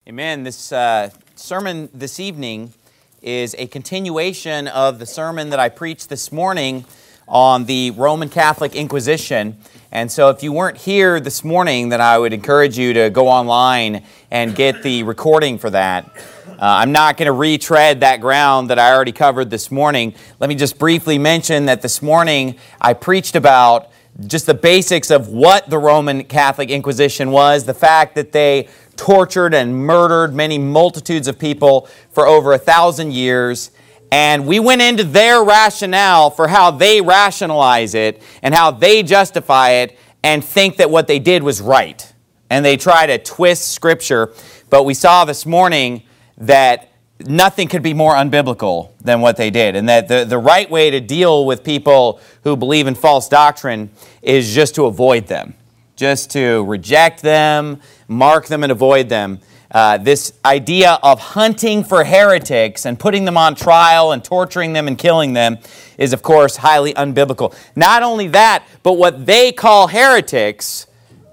Amen. This sermon this evening is a continuation of the sermon that I preached this morning on the Roman Catholic Inquisition. And so if you weren't here this morning, then I would encourage you to go online and get the recording for that. I'm not going to retread that ground that I already covered this morning. Let me just briefly mention that this morning I preached about just the basics of what the Roman Catholic Inquisition was, the fact that they tortured and murdered many multitudes of people for over 1,000 years. And we went into their rationale for how they rationalize it and how they justify it and think that what they did was right. And they try to twist Scripture. But we saw this morning that nothing could be more unbiblical than what they did. And that the right way to deal with people who believe in false doctrine is just to avoid them. Just to reject them, mark them, and avoid them. This idea of hunting for heretics and putting them on trial and torturing them and killing them is, of course, highly unbiblical. Not only that, but what they call heretics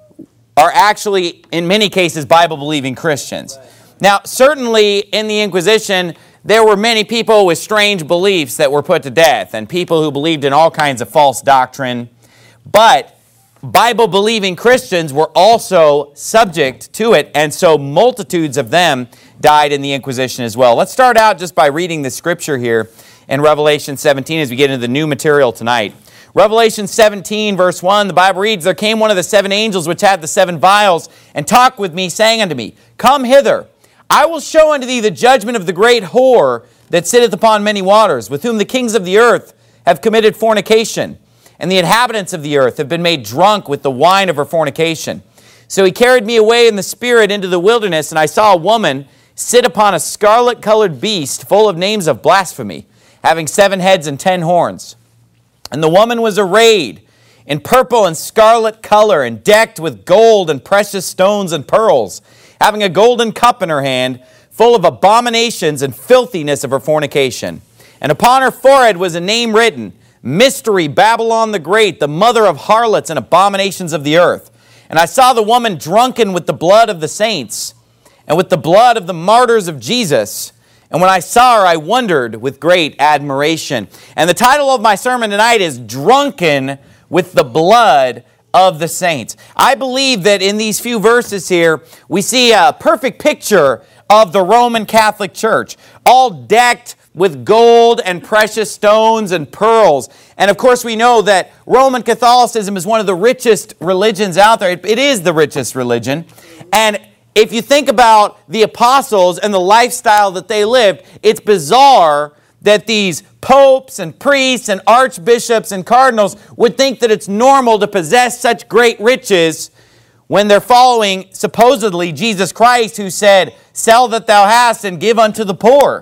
are actually, in many cases, Bible-believing Christians. Now, certainly in the Inquisition, there were many people with strange beliefs that were put to death and people who believed in all kinds of false doctrine. But Bible-believing Christians were also subject to it, and so multitudes of them died in the Inquisition as well. Let's start out just by reading the Scripture here in Revelation 17 as we get into the new material tonight. Revelation 17, verse 1, the Bible reads, "There came one of the seven angels which had the seven vials, and talked with me, saying unto me, Come hither, I will show unto thee the judgment of the great whore that sitteth upon many waters, with whom the kings of the earth have committed fornication. And the inhabitants of the earth have been made drunk with the wine of her fornication. So he carried me away in the spirit into the wilderness, and I saw a woman sit upon a scarlet-colored beast full of names of blasphemy, having 7 heads and 10 horns. And the woman was arrayed in purple and scarlet color, and decked with gold and precious stones and pearls, having a golden cup in her hand, full of abominations and filthiness of her fornication. And upon her forehead was a name written, Mystery, Babylon the Great, the mother of harlots and abominations of the earth. And I saw the woman drunken with the blood of the saints and with the blood of the martyrs of Jesus. And when I saw her, I wondered with great admiration." And the title of my sermon tonight is Drunken with the Blood of the Saints. I believe that in these few verses here, we see a perfect picture of the Roman Catholic Church, all decked with gold and precious stones and pearls. And of course we know that Roman Catholicism is one of the richest religions out there. It is the richest religion. And if you think about the apostles and the lifestyle that they lived, it's bizarre that these popes and priests and archbishops and cardinals would think that it's normal to possess such great riches when they're following supposedly Jesus Christ, who said, "Sell that thou hast and give unto the poor."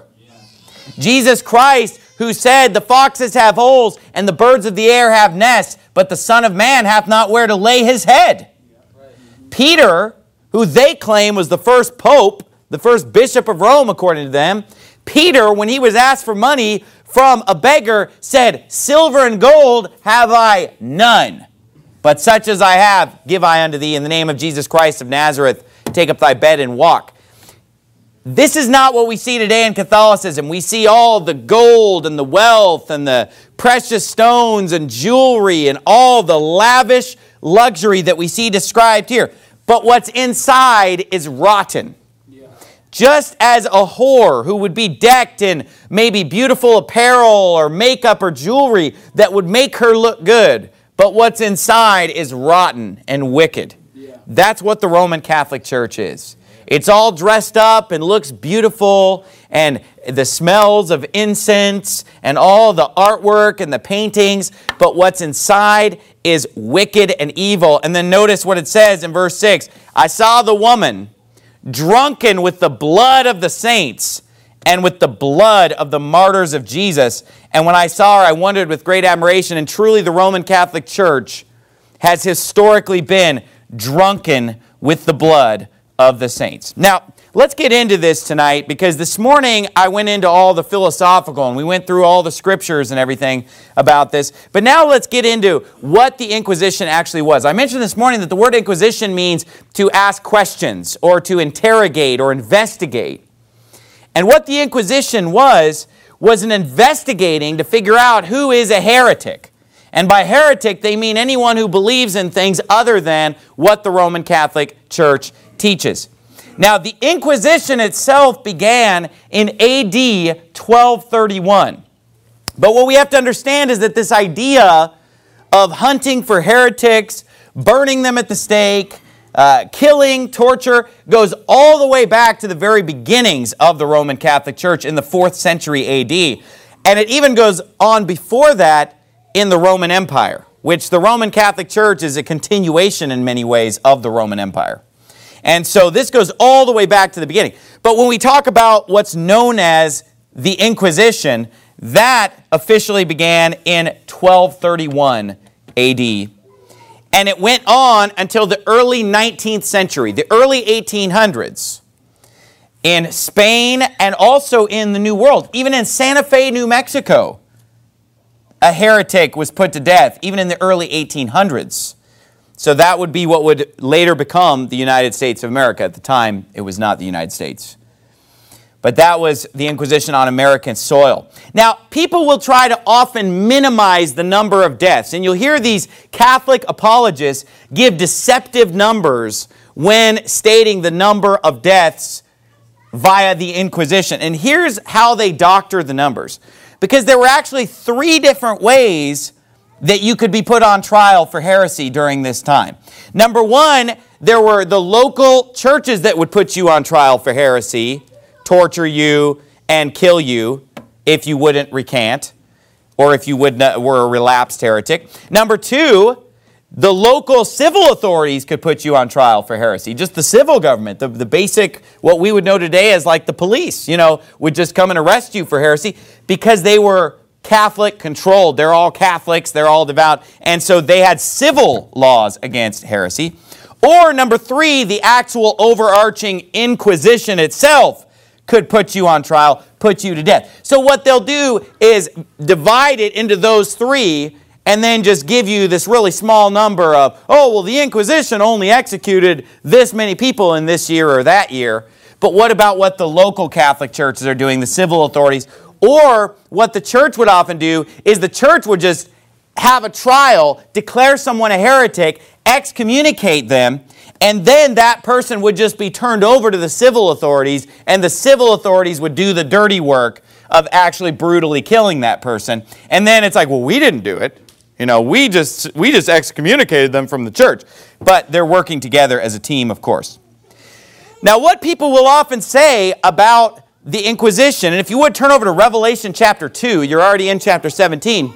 Jesus Christ, who said, "The foxes have holes and the birds of the air have nests, but the Son of Man hath not where to lay his head." Peter, who they claim was the first pope, the first bishop of Rome according to them, Peter, when he was asked for money from a beggar, said, "Silver and gold have I none, but such as I have give I unto thee. In the name of Jesus Christ of Nazareth, take up thy bed and walk." This is not what we see today in Catholicism. We see all the gold and the wealth and the precious stones and jewelry and all the lavish luxury that we see described here. But what's inside is rotten. Just as a whore who would be decked in maybe beautiful apparel or makeup or jewelry that would make her look good, but what's inside is rotten and wicked. That's what the Roman Catholic Church is. It's all dressed up and looks beautiful, and the smells of incense and all the artwork and the paintings, but what's inside is wicked and evil. And then notice what it says in verse 6. "I saw the woman drunken with the blood of the saints and with the blood of the martyrs of Jesus. And when I saw her, I wondered with great admiration." And truly the Roman Catholic Church has historically been drunken with the blood of the saints. Now, let's get into this tonight, because this morning I went into all the philosophical and we went through all the scriptures and everything about this. But now let's get into what the Inquisition actually was. I mentioned this morning that the word Inquisition means to ask questions or to interrogate or investigate. And what the Inquisition was an investigating to figure out who is a heretic. And by heretic, they mean anyone who believes in things other than what the Roman Catholic Church teaches. Now, the Inquisition itself began in A.D. 1231. But what we have to understand is that this idea of hunting for heretics, burning them at the stake, killing, torture, goes all the way back to the very beginnings of the Roman Catholic Church in the 4th century A.D. And it even goes on before that in the Roman Empire, which the Roman Catholic Church is a continuation in many ways of the Roman Empire. And so this goes all the way back to the beginning. But when we talk about what's known as the Inquisition, that officially began in 1231 A.D. And it went on until the early 19th century, the early 1800s, in Spain and also in the New World. Even in Santa Fe, New Mexico, a heretic was put to death, even in the early 1800s. So that would be what would later become the United States of America. At the time, it was not the United States. But that was the Inquisition on American soil. Now, people will try to often minimize the number of deaths. And you'll hear these Catholic apologists give deceptive numbers when stating the number of deaths via the Inquisition. And here's how they doctor the numbers. Because there were actually 3 different ways that you could be put on trial for heresy during this time. Number 1, there were the local churches that would put you on trial for heresy, torture you, and kill you if you wouldn't recant, or if you were a relapsed heretic. Number 2, the local civil authorities could put you on trial for heresy. Just the civil government, the basic, what we would know today as like the police, would just come and arrest you for heresy because they were Catholic controlled. They're all Catholics, they're all devout, and so they had civil laws against heresy. Or number 3, the actual overarching Inquisition itself could put you on trial, put you to death. So what they'll do is divide it into those 3 and then just give you this really small number of, oh, well, the Inquisition only executed this many people in this year or that year. But what about what the local Catholic churches are doing, the civil authorities? Or what the church would often do is the church would just have a trial, declare someone a heretic, excommunicate them, and then that person would just be turned over to the civil authorities, and the civil authorities would do the dirty work of actually brutally killing that person. And then it's like, well, we didn't do it. We just excommunicated them from the church. But they're working together as a team, of course. Now, what people will often say about the Inquisition, and if you would turn over to Revelation chapter 2, you're already in chapter 17.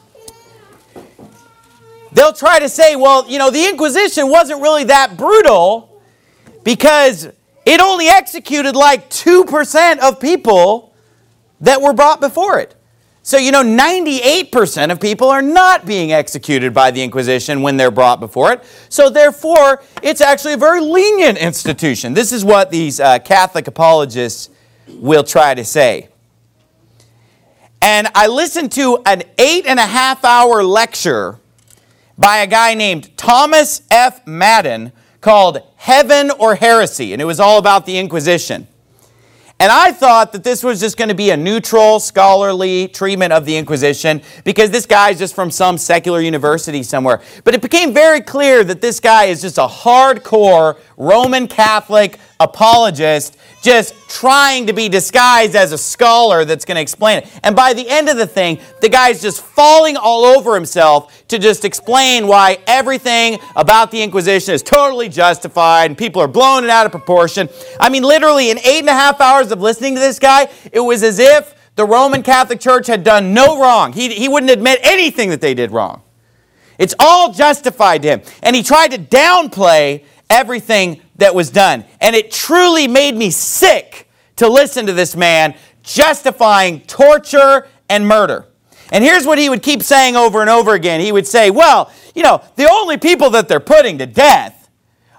They'll try to say, well, the Inquisition wasn't really that brutal because it only executed like 2% of people that were brought before it. So, 98% of people are not being executed by the Inquisition when they're brought before it. So, therefore, it's actually a very lenient institution. This is what these Catholic apologists will try to say. And I listened to an 8.5-hour lecture by a guy named Thomas F. Madden called Heaven or Heresy, and it was all about the Inquisition. And I thought that this was just going to be a neutral, scholarly treatment of the Inquisition because this guy's just from some secular university somewhere. But it became very clear that this guy is just a hardcore Roman Catholic apologist just trying to be disguised as a scholar that's going to explain it. And by the end of the thing, the guy's just falling all over himself to just explain why everything about the Inquisition is totally justified and people are blowing it out of proportion. I mean, literally in 8.5 hours of listening to this guy, it was as if the Roman Catholic Church had done no wrong. He wouldn't admit anything that they did wrong. It's all justified to him. And he tried to downplay everything that was done. And it truly made me sick to listen to this man justifying torture and murder. And here's what he would keep saying over and over again. He would say, well, the only people that they're putting to death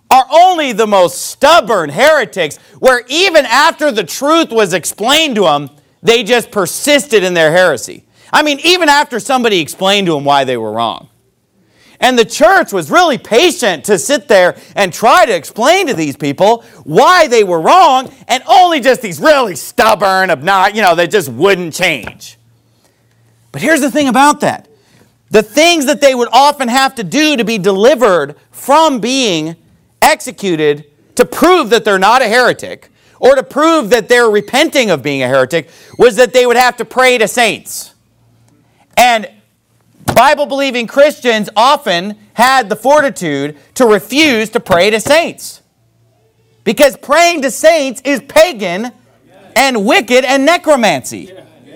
are only the most stubborn heretics, where even after the truth was explained to them, they just persisted in their heresy. I mean, even after somebody explained to them why they were wrong. And the church was really patient to sit there and try to explain to these people why they were wrong, and only just these really stubborn, they just wouldn't change. But here's the thing about that. The things that they would often have to do to be delivered from being executed to prove that they're not a heretic, or to prove that they're repenting of being a heretic, was that they would have to pray to saints. And Bible-believing Christians often had the fortitude to refuse to pray to saints. Because praying to saints is pagan and wicked and necromancy.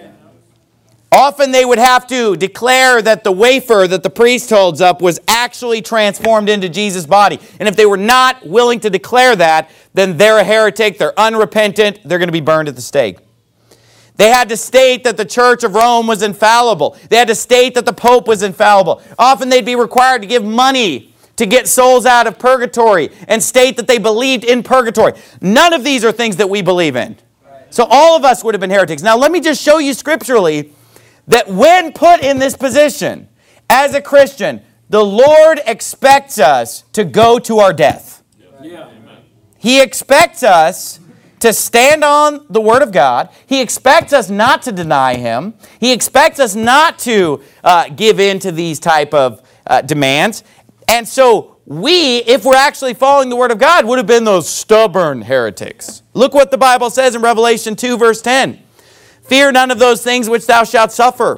Often they would have to declare that the wafer that the priest holds up was actually transformed into Jesus' body. And if they were not willing to declare that, then they're a heretic, they're unrepentant, they're going to be burned at the stake. They had to state that the Church of Rome was infallible. They had to state that the Pope was infallible. Often they'd be required to give money to get souls out of purgatory and state that they believed in purgatory. None of these are things that we believe in. So all of us would have been heretics. Now let me just show you scripturally that when put in this position, as a Christian, the Lord expects us to go to our death. Yeah. He expects us to stand on the Word of God. He expects us not to deny Him. He expects us not to give in to these type of demands. And so we, if we're actually following the Word of God, would have been those stubborn heretics. Look what the Bible says in Revelation 2, verse 10. Fear none of those things which thou shalt suffer.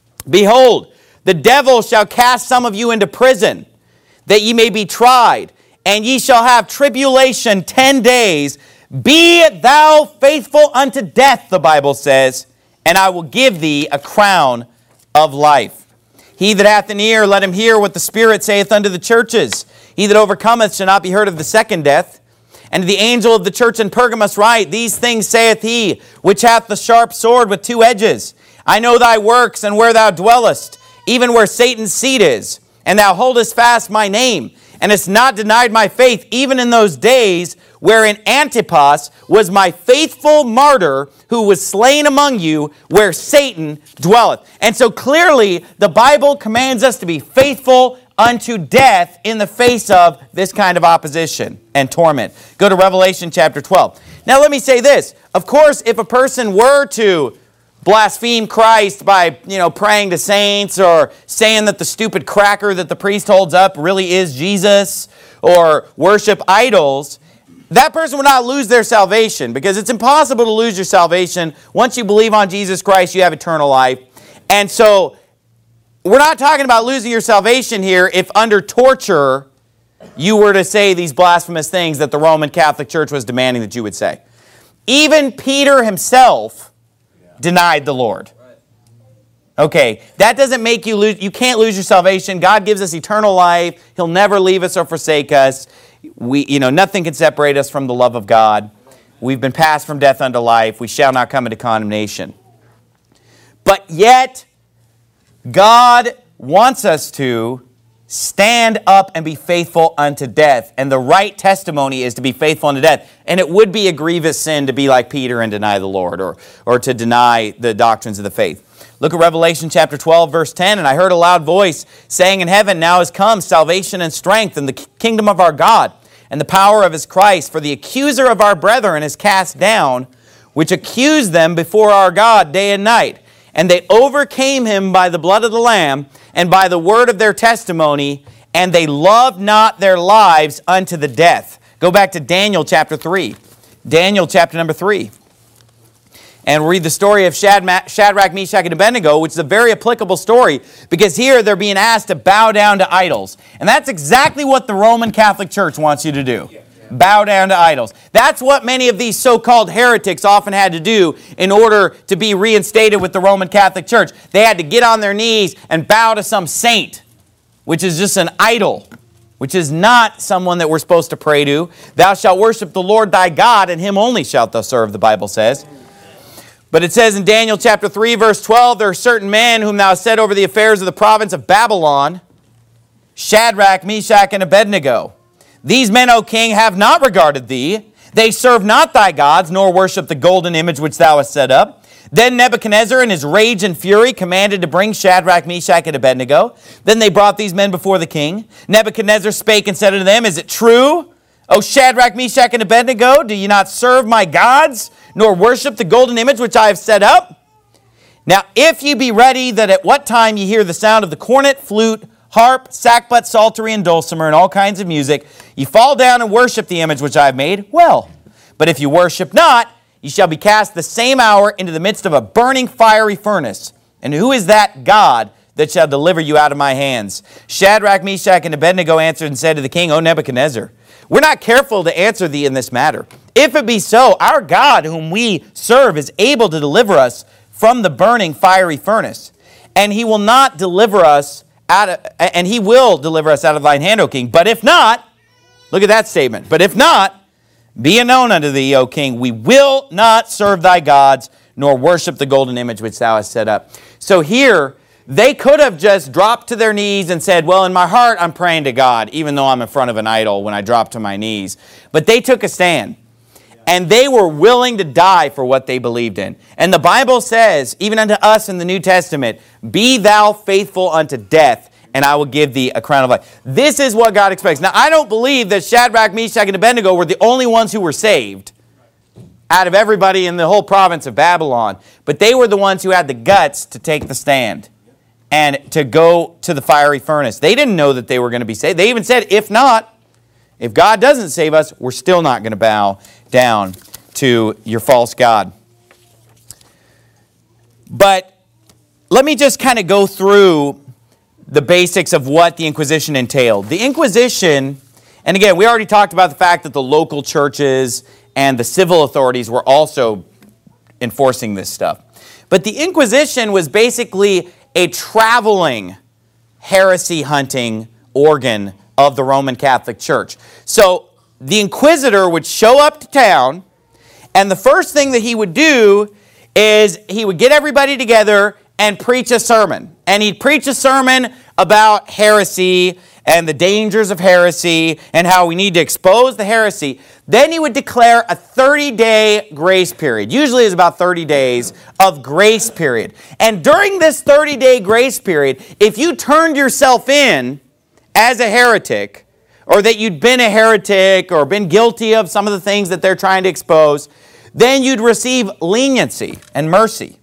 Behold, the devil shall cast some of you into prison, that ye may be tried, and ye shall have tribulation 10 days. Be thou faithful unto death, the Bible says, and I will give thee a crown of life. He that hath an ear, let him hear what the Spirit saith unto the churches. He that overcometh shall not be hurt of the second death. And to the angel of the church in Pergamos write, These things saith he, which hath the sharp sword with two edges. I know thy works, and where thou dwellest, even where Satan's seat is. And thou holdest fast my name, and hast not denied my faith, even in those days wherein Antipas was my faithful martyr, who was slain among you, where Satan dwelleth. And so clearly, the Bible commands us to be faithful unto death in the face of this kind of opposition and torment. Go to Revelation chapter 12. Now let me say this. Of course, if a person were to blaspheme Christ by, praying to saints, or saying that the stupid cracker that the priest holds up really is Jesus, or worship idols, that person would not lose their salvation, because it's impossible to lose your salvation. Once you believe on Jesus Christ, you have eternal life. And so we're not talking about losing your salvation here if under torture you were to say these blasphemous things that the Roman Catholic Church was demanding that you would say. Even Peter himself denied the Lord. Okay, that doesn't make you lose. You can't lose your salvation. God gives us eternal life. He'll never leave us or forsake us. Nothing can separate us from the love of God. We've been passed from death unto life. We shall not come into condemnation. But yet, God wants us to stand up and be faithful unto death. And the right testimony is to be faithful unto death. And it would be a grievous sin to be like Peter and deny the Lord, or to deny the doctrines of the faith. Look at Revelation chapter 12, verse 10. And I heard a loud voice saying in heaven, Now is come salvation and strength and the kingdom of our God and the power of his Christ. For the accuser of our brethren is cast down, which accused them before our God day and night. And they overcame him by the blood of the Lamb and by the word of their testimony, and they loved not their lives unto the death. Go back to Daniel chapter 3. Daniel chapter number 3. And read the story of Shadrach, Meshach, and Abednego, which is a very applicable story, because here they're being asked to bow down to idols. And that's exactly what the Roman Catholic Church wants you to do. Bow down to idols. That's what many of these so-called heretics often had to do in order to be reinstated with the Roman Catholic Church. They had to get on their knees and bow to some saint, which is just an idol, which is not someone that we're supposed to pray to. Thou shalt worship the Lord thy God, and him only shalt thou serve, the Bible says. But it says in Daniel chapter 3, verse 12, there are certain men whom thou hast set over the affairs of the province of Babylon, Shadrach, Meshach, and Abednego. These men, O king, have not regarded thee. They serve not thy gods, nor worship the golden image which thou hast set up. Then Nebuchadnezzar in his rage and fury commanded to bring Shadrach, Meshach, and Abednego. Then they brought these men before the king. Nebuchadnezzar spake and said unto them, Is it true, O Shadrach, Meshach, and Abednego? Do ye not serve my gods, nor worship the golden image which I have set up? Now if ye be ready, that at what time ye hear the sound of the cornet, flute, harp, sackbut, psaltery, and dulcimer, and all kinds of music, ye fall down and worship the image which I have made, well. But if you worship not, ye shall be cast the same hour into the midst of a burning fiery furnace. And who is that God that shall deliver you out of my hands? Shadrach, Meshach, and Abednego answered and said to the king, O Nebuchadnezzar, we're not careful to answer thee in this matter. If it be so, our God whom we serve is able to deliver us from the burning fiery furnace. And he will not deliver us out of thine hand, O king. But if not, look at that statement. But if not, be it known unto thee, O king, we will not serve thy gods, nor worship the golden image which thou hast set up. So here, they could have just dropped to their knees and said, well, in my heart, I'm praying to God, even though I'm in front of an idol when I drop to my knees. But they took a stand, and they were willing to die for what they believed in. And the Bible says, even unto us in the New Testament, be thou faithful unto death, and I will give thee a crown of life. This is what God expects. Now, I don't believe that Shadrach, Meshach, and Abednego were the only ones who were saved out of everybody in the whole province of Babylon. But they were the ones who had the guts to take the stand and to go to the fiery furnace. They didn't know that they were going to be saved. They even said, if not, if God doesn't save us, we're still not going to bow down to your false god. But let me just kind of go through the basics of what the Inquisition entailed. The Inquisition, and again, we already talked about the fact that the local churches and the civil authorities were also enforcing this stuff. But the Inquisition was basically a traveling heresy hunting organ of the Roman Catholic Church. So the inquisitor would show up to town, and the first thing that he would do is he would get everybody together and preach a sermon. And he'd preach a sermon about heresy and the dangers of heresy and how we need to expose the heresy. Then he would declare a 30-day grace period. Usually it's about 30 days of grace period. And during this 30-day grace period, if you turned yourself in as a heretic, or that you'd been a heretic or been guilty of some of the things that they're trying to expose, then you'd receive leniency and mercy.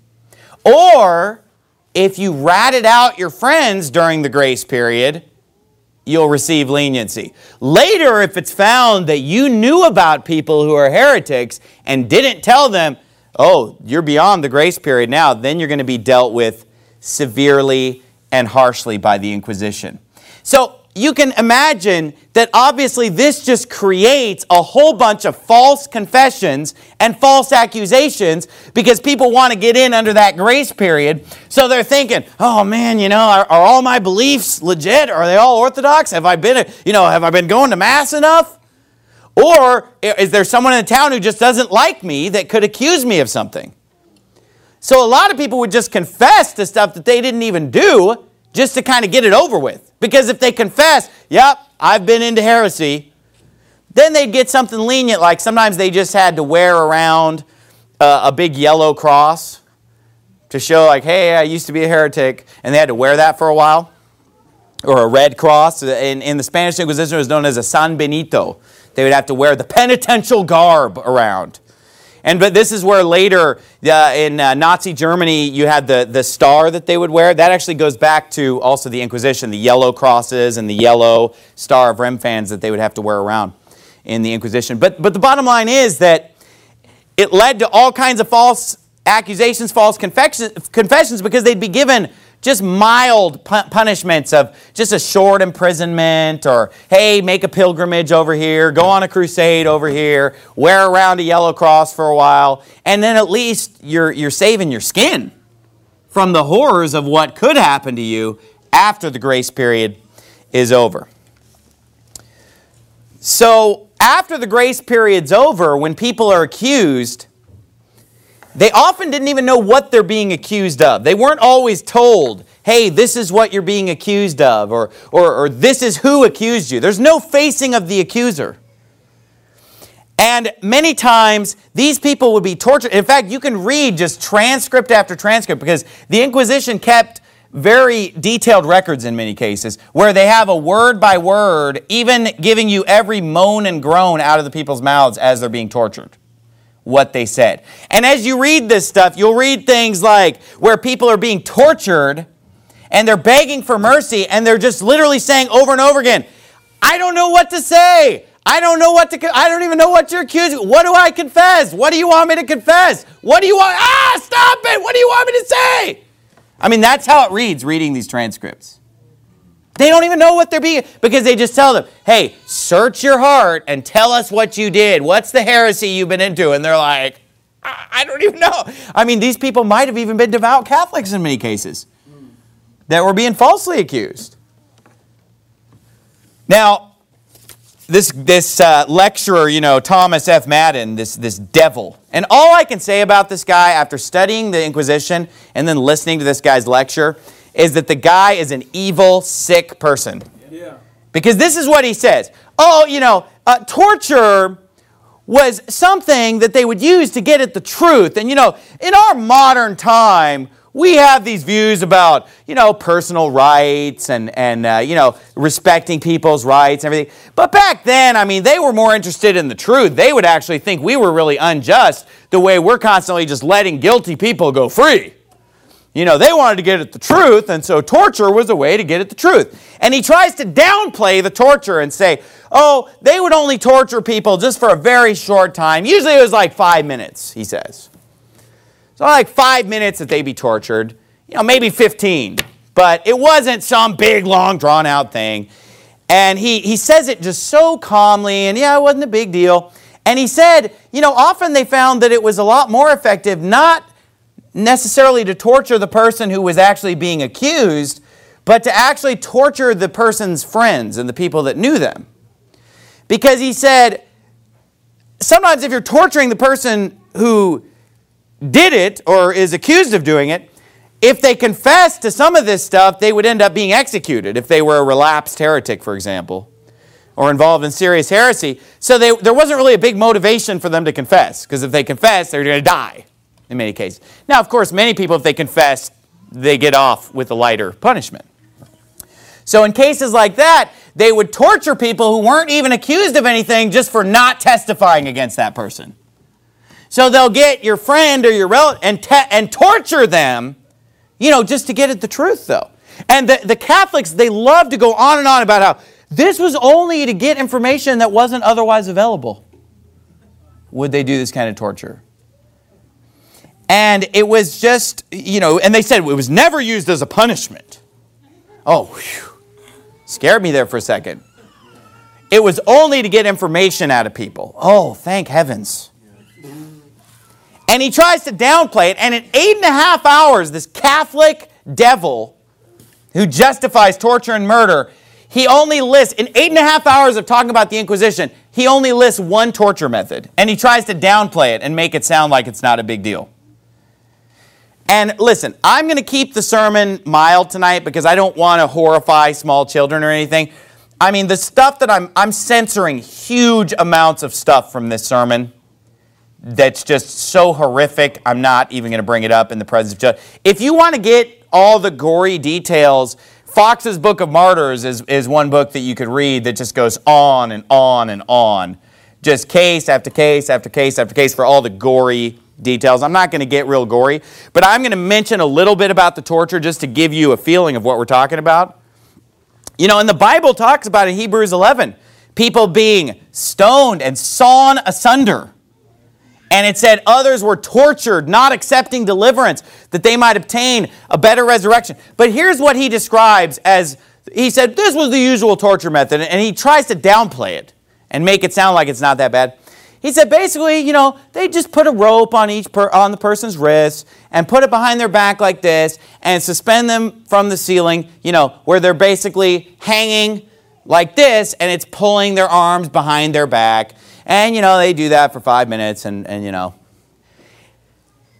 Or if you ratted out your friends during the grace period, you'll receive leniency. Later, if it's found that you knew about people who are heretics and didn't tell them, oh, you're beyond the grace period now, then you're going to be dealt with severely and harshly by the Inquisition. So you can imagine that obviously this just creates a whole bunch of false confessions and false accusations because people want to get in under that grace period. So they're thinking, oh man, are all my beliefs legit? Are they all orthodox? Have I been going to Mass enough? Or is there someone in the town who just doesn't like me that could accuse me of something? So a lot of people would just confess to stuff that they didn't even do just to kind of get it over with. Because if they confess, yep, I've been into heresy, then they'd get something lenient, like sometimes they just had to wear around a big yellow cross to show like, hey, I used to be a heretic, and they had to wear that for a while. Or a red cross. In the Spanish Inquisition, it was known as a San Benito. They would have to wear the penitential garb around. But this is where later in Nazi Germany you had the star that they would wear. That actually goes back to also the Inquisition, the yellow crosses and the yellow star of Remfans that they would have to wear around in the Inquisition. But the bottom line is that it led to all kinds of false accusations, false confessions, because they'd be given just mild punishments of just a short imprisonment, or, hey, make a pilgrimage over here, go on a crusade over here, wear around a yellow cross for a while, and then at least you're saving your skin from the horrors of what could happen to you after the grace period is over. So after the grace period's over, when people are accused, they often didn't even know what they're being accused of. They weren't always told, hey, this is what you're being accused of, or this is who accused you. There's no facing of the accuser. And many times, these people would be tortured. In fact, you can read just transcript after transcript, because the Inquisition kept very detailed records in many cases, where they have a word by word, even giving you every moan and groan out of the people's mouths as they're being tortured, what they said. And as you read this stuff, you'll read things like where people are being tortured and they're begging for mercy, and they're just literally saying over and over again, I don't know what to say. I don't even know what you're accusing. What do I confess? What do you want me to confess? What do you want? Stop it. What do you want me to say? I mean, that's how it reads, reading these transcripts. They don't even know what they're being, because they just tell them, hey, search your heart and tell us what you did. What's the heresy you've been into? And they're like, I don't even know. I mean, these people might have even been devout Catholics in many cases that were being falsely accused. Now, this lecturer, Thomas F. Madden, this devil. And all I can say about this guy after studying the Inquisition and then listening to this guy's lecture is that the guy is an evil, sick person. Yeah. Because this is what he says. Torture was something that they would use to get at the truth. And, in our modern time, we have these views about, personal rights and respecting people's rights and everything. But back then, they were more interested in the truth. They would actually think we were really unjust the way we're constantly just letting guilty people go free. They wanted to get at the truth, and so torture was a way to get at the truth. And he tries to downplay the torture and say, they would only torture people just for a very short time. Usually it was like 5 minutes, he says. So like 5 minutes that they'd be tortured, maybe 15. But it wasn't some big, long, drawn-out thing. And he says it just so calmly, and it wasn't a big deal. And he said, often they found that it was a lot more effective not necessarily to torture the person who was actually being accused, but to actually torture the person's friends and the people that knew them. Because he said, sometimes if you're torturing the person who did it or is accused of doing it, if they confessed to some of this stuff, they would end up being executed if they were a relapsed heretic, for example, or involved in serious heresy. So there wasn't really a big motivation for them to confess, because if they confess, they're going to die in many cases. Now, of course, many people, if they confess, they get off with a lighter punishment. So in cases like that, they would torture people who weren't even accused of anything just for not testifying against that person. So they'll get your friend or your relative and torture them, just to get at the truth, though. And the Catholics, they love to go on and on about how this was only to get information that wasn't otherwise available. Would they do this kind of torture? And it was just, and they said it was never used as a punishment. Oh, whew. Scared me there for a second. It was only to get information out of people. Oh, thank heavens. And he tries to downplay it, and in 8.5 hours, this Catholic devil who justifies torture and murder, he only lists, in 8.5 hours of talking about the Inquisition, he only lists one torture method. And he tries to downplay it and make it sound like it's not a big deal. And listen, I'm going to keep the sermon mild tonight because I don't want to horrify small children or anything. The stuff that I'm censoring huge amounts of stuff from this sermon that's just so horrific, I'm not even going to bring it up in the presence of judge. If you want to get all the gory details, Fox's Book of Martyrs is one book that you could read that just goes on and on and on. Just case after case after case after case for all the gory details. I'm not going to get real gory, but I'm going to mention a little bit about the torture just to give you a feeling of what we're talking about. And the Bible talks about in Hebrews 11, people being stoned and sawn asunder. And it said others were tortured, not accepting deliverance, that they might obtain a better resurrection. But here's what he describes as, he said, this was the usual torture method. And he tries to downplay it and make it sound like it's not that bad. He said basically, they just put a rope on on the person's wrist and put it behind their back like this and suspend them from the ceiling, where they're basically hanging like this and it's pulling their arms behind their back. And, they do that for 5 minutes and. And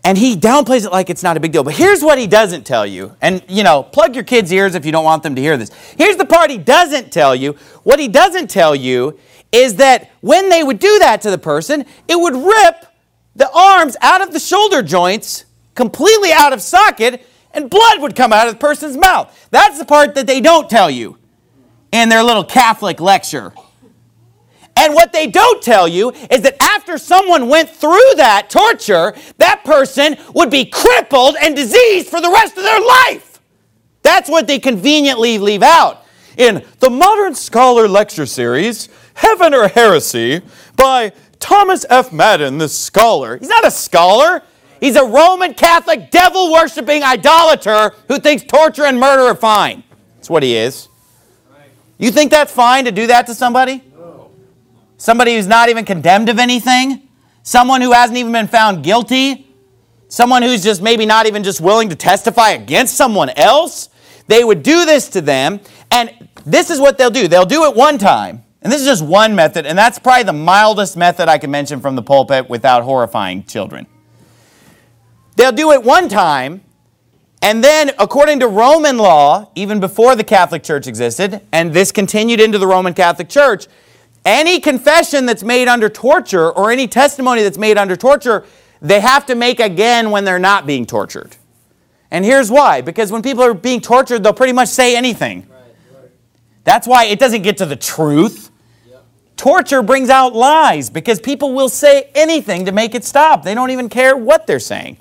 And he downplays it like it's not a big deal. But here's what he doesn't tell you. And, plug your kids' ears if you don't want them to hear this. Here's the part he doesn't tell you. What he doesn't tell you is that when they would do that to the person, it would rip the arms out of the shoulder joints, completely out of socket, and blood would come out of the person's mouth. That's the part that they don't tell you in their little Catholic lecture. And what they don't tell you is that after someone went through that torture, that person would be crippled and diseased for the rest of their life. That's what they conveniently leave out. In the Modern Scholar Lecture Series, Heaven or Heresy, by Thomas F. Madden, the scholar. He's not a scholar. He's a Roman Catholic devil-worshipping idolater who thinks torture and murder are fine. That's what he is. You think that's fine to do that to somebody? Somebody who's not even condemned of anything? Someone who hasn't even been found guilty? Someone who's just maybe not even just willing to testify against someone else? They would do this to them, and this is what they'll do. They'll do it one time, and this is just one method, and that's probably the mildest method I can mention from the pulpit without horrifying children. They'll do it one time, and then according to Roman law, even before the Catholic Church existed, and this continued into the Roman Catholic Church, any confession that's made under torture or any testimony that's made under torture, they have to make again when they're not being tortured. And here's why. Because when people are being tortured, they'll pretty much say anything. Right. That's why it doesn't get to the truth. Yep. Torture brings out lies because people will say anything to make it stop. They don't even care what they're saying.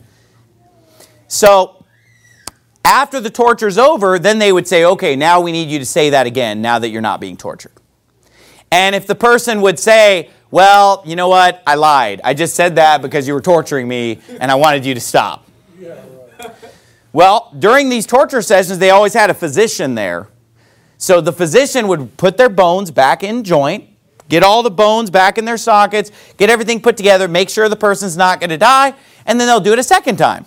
So after the torture's over, then they would say, okay, now we need you to say that again now that you're not being tortured. And if the person would say, well, you know what, I lied. I just said that because you were torturing me and I wanted you to stop. Yeah, right. Well, during these torture sessions, they always had a physician there. So the physician would put their bones back in joint, get all the bones back in their sockets, get everything put together, make sure the person's not going to die, and then they'll do it a second time.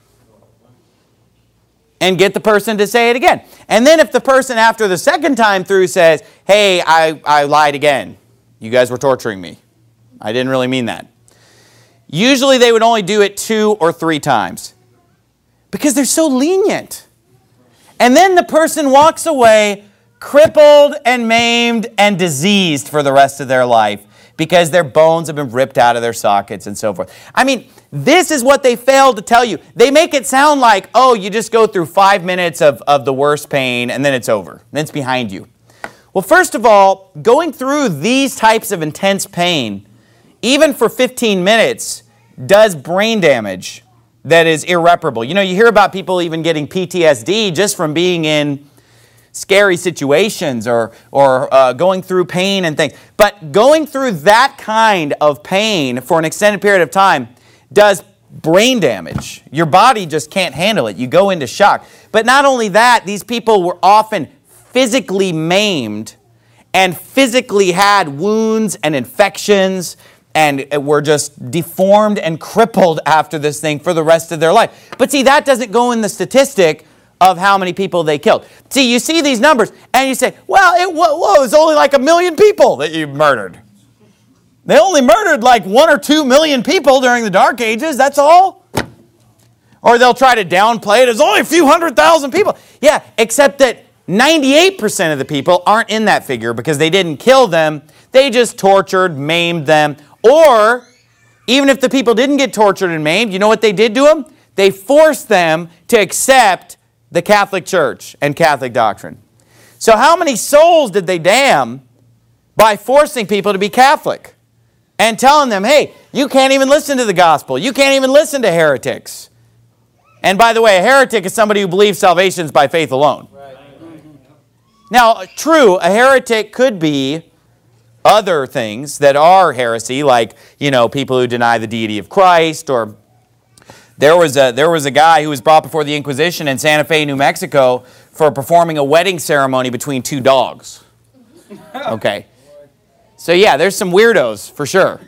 And get the person to say it again. And then if the person after the second time through says, hey, I lied again. You guys were torturing me. I didn't really mean that. Usually they would only do it 2 or 3 times. Because they're so lenient. And then the person walks away crippled and maimed and diseased for the rest of their life. Because their bones have been ripped out of their sockets and so forth. I mean, this is what they failed to tell you. They make it sound like, oh, you just go through 5 minutes of the worst pain and then it's over. Then it's behind you. Well, first of all, going through these types of intense pain, even for 15 minutes, does brain damage that is irreparable. You hear about people even getting PTSD just from being in scary situations or going through pain and things. But going through that kind of pain for an extended period of time does brain damage. Your body just can't handle it. You go into shock. But not only that, these people were often physically maimed and physically had wounds and infections and were just deformed and crippled after this thing for the rest of their life. But see, that doesn't go in the statistic of how many people they killed. See, you see these numbers and you say, well, it was only like 1 million people that you murdered. They only murdered like 1 or 2 million people during the Dark Ages, that's all. Or they'll try to downplay it as only a few 100,000 people. Yeah, except that 98% of the people aren't in that figure because they didn't kill them. They just tortured, maimed them. Or, even if the people didn't get tortured and maimed, you know what they did to them? They forced them to accept the Catholic Church and Catholic doctrine. So how many souls did they damn by forcing people to be Catholic? And telling them, hey, you can't even listen to the gospel. You can't even listen to heretics. And by the way, a heretic is somebody who believes salvation is by faith alone. Right. Now, true, a heretic could be other things that are heresy, like, people who deny the deity of Christ, or there was a guy who was brought before the Inquisition in Santa Fe, New Mexico, for performing a wedding ceremony between 2 dogs. Okay. So yeah, there's some weirdos, for sure.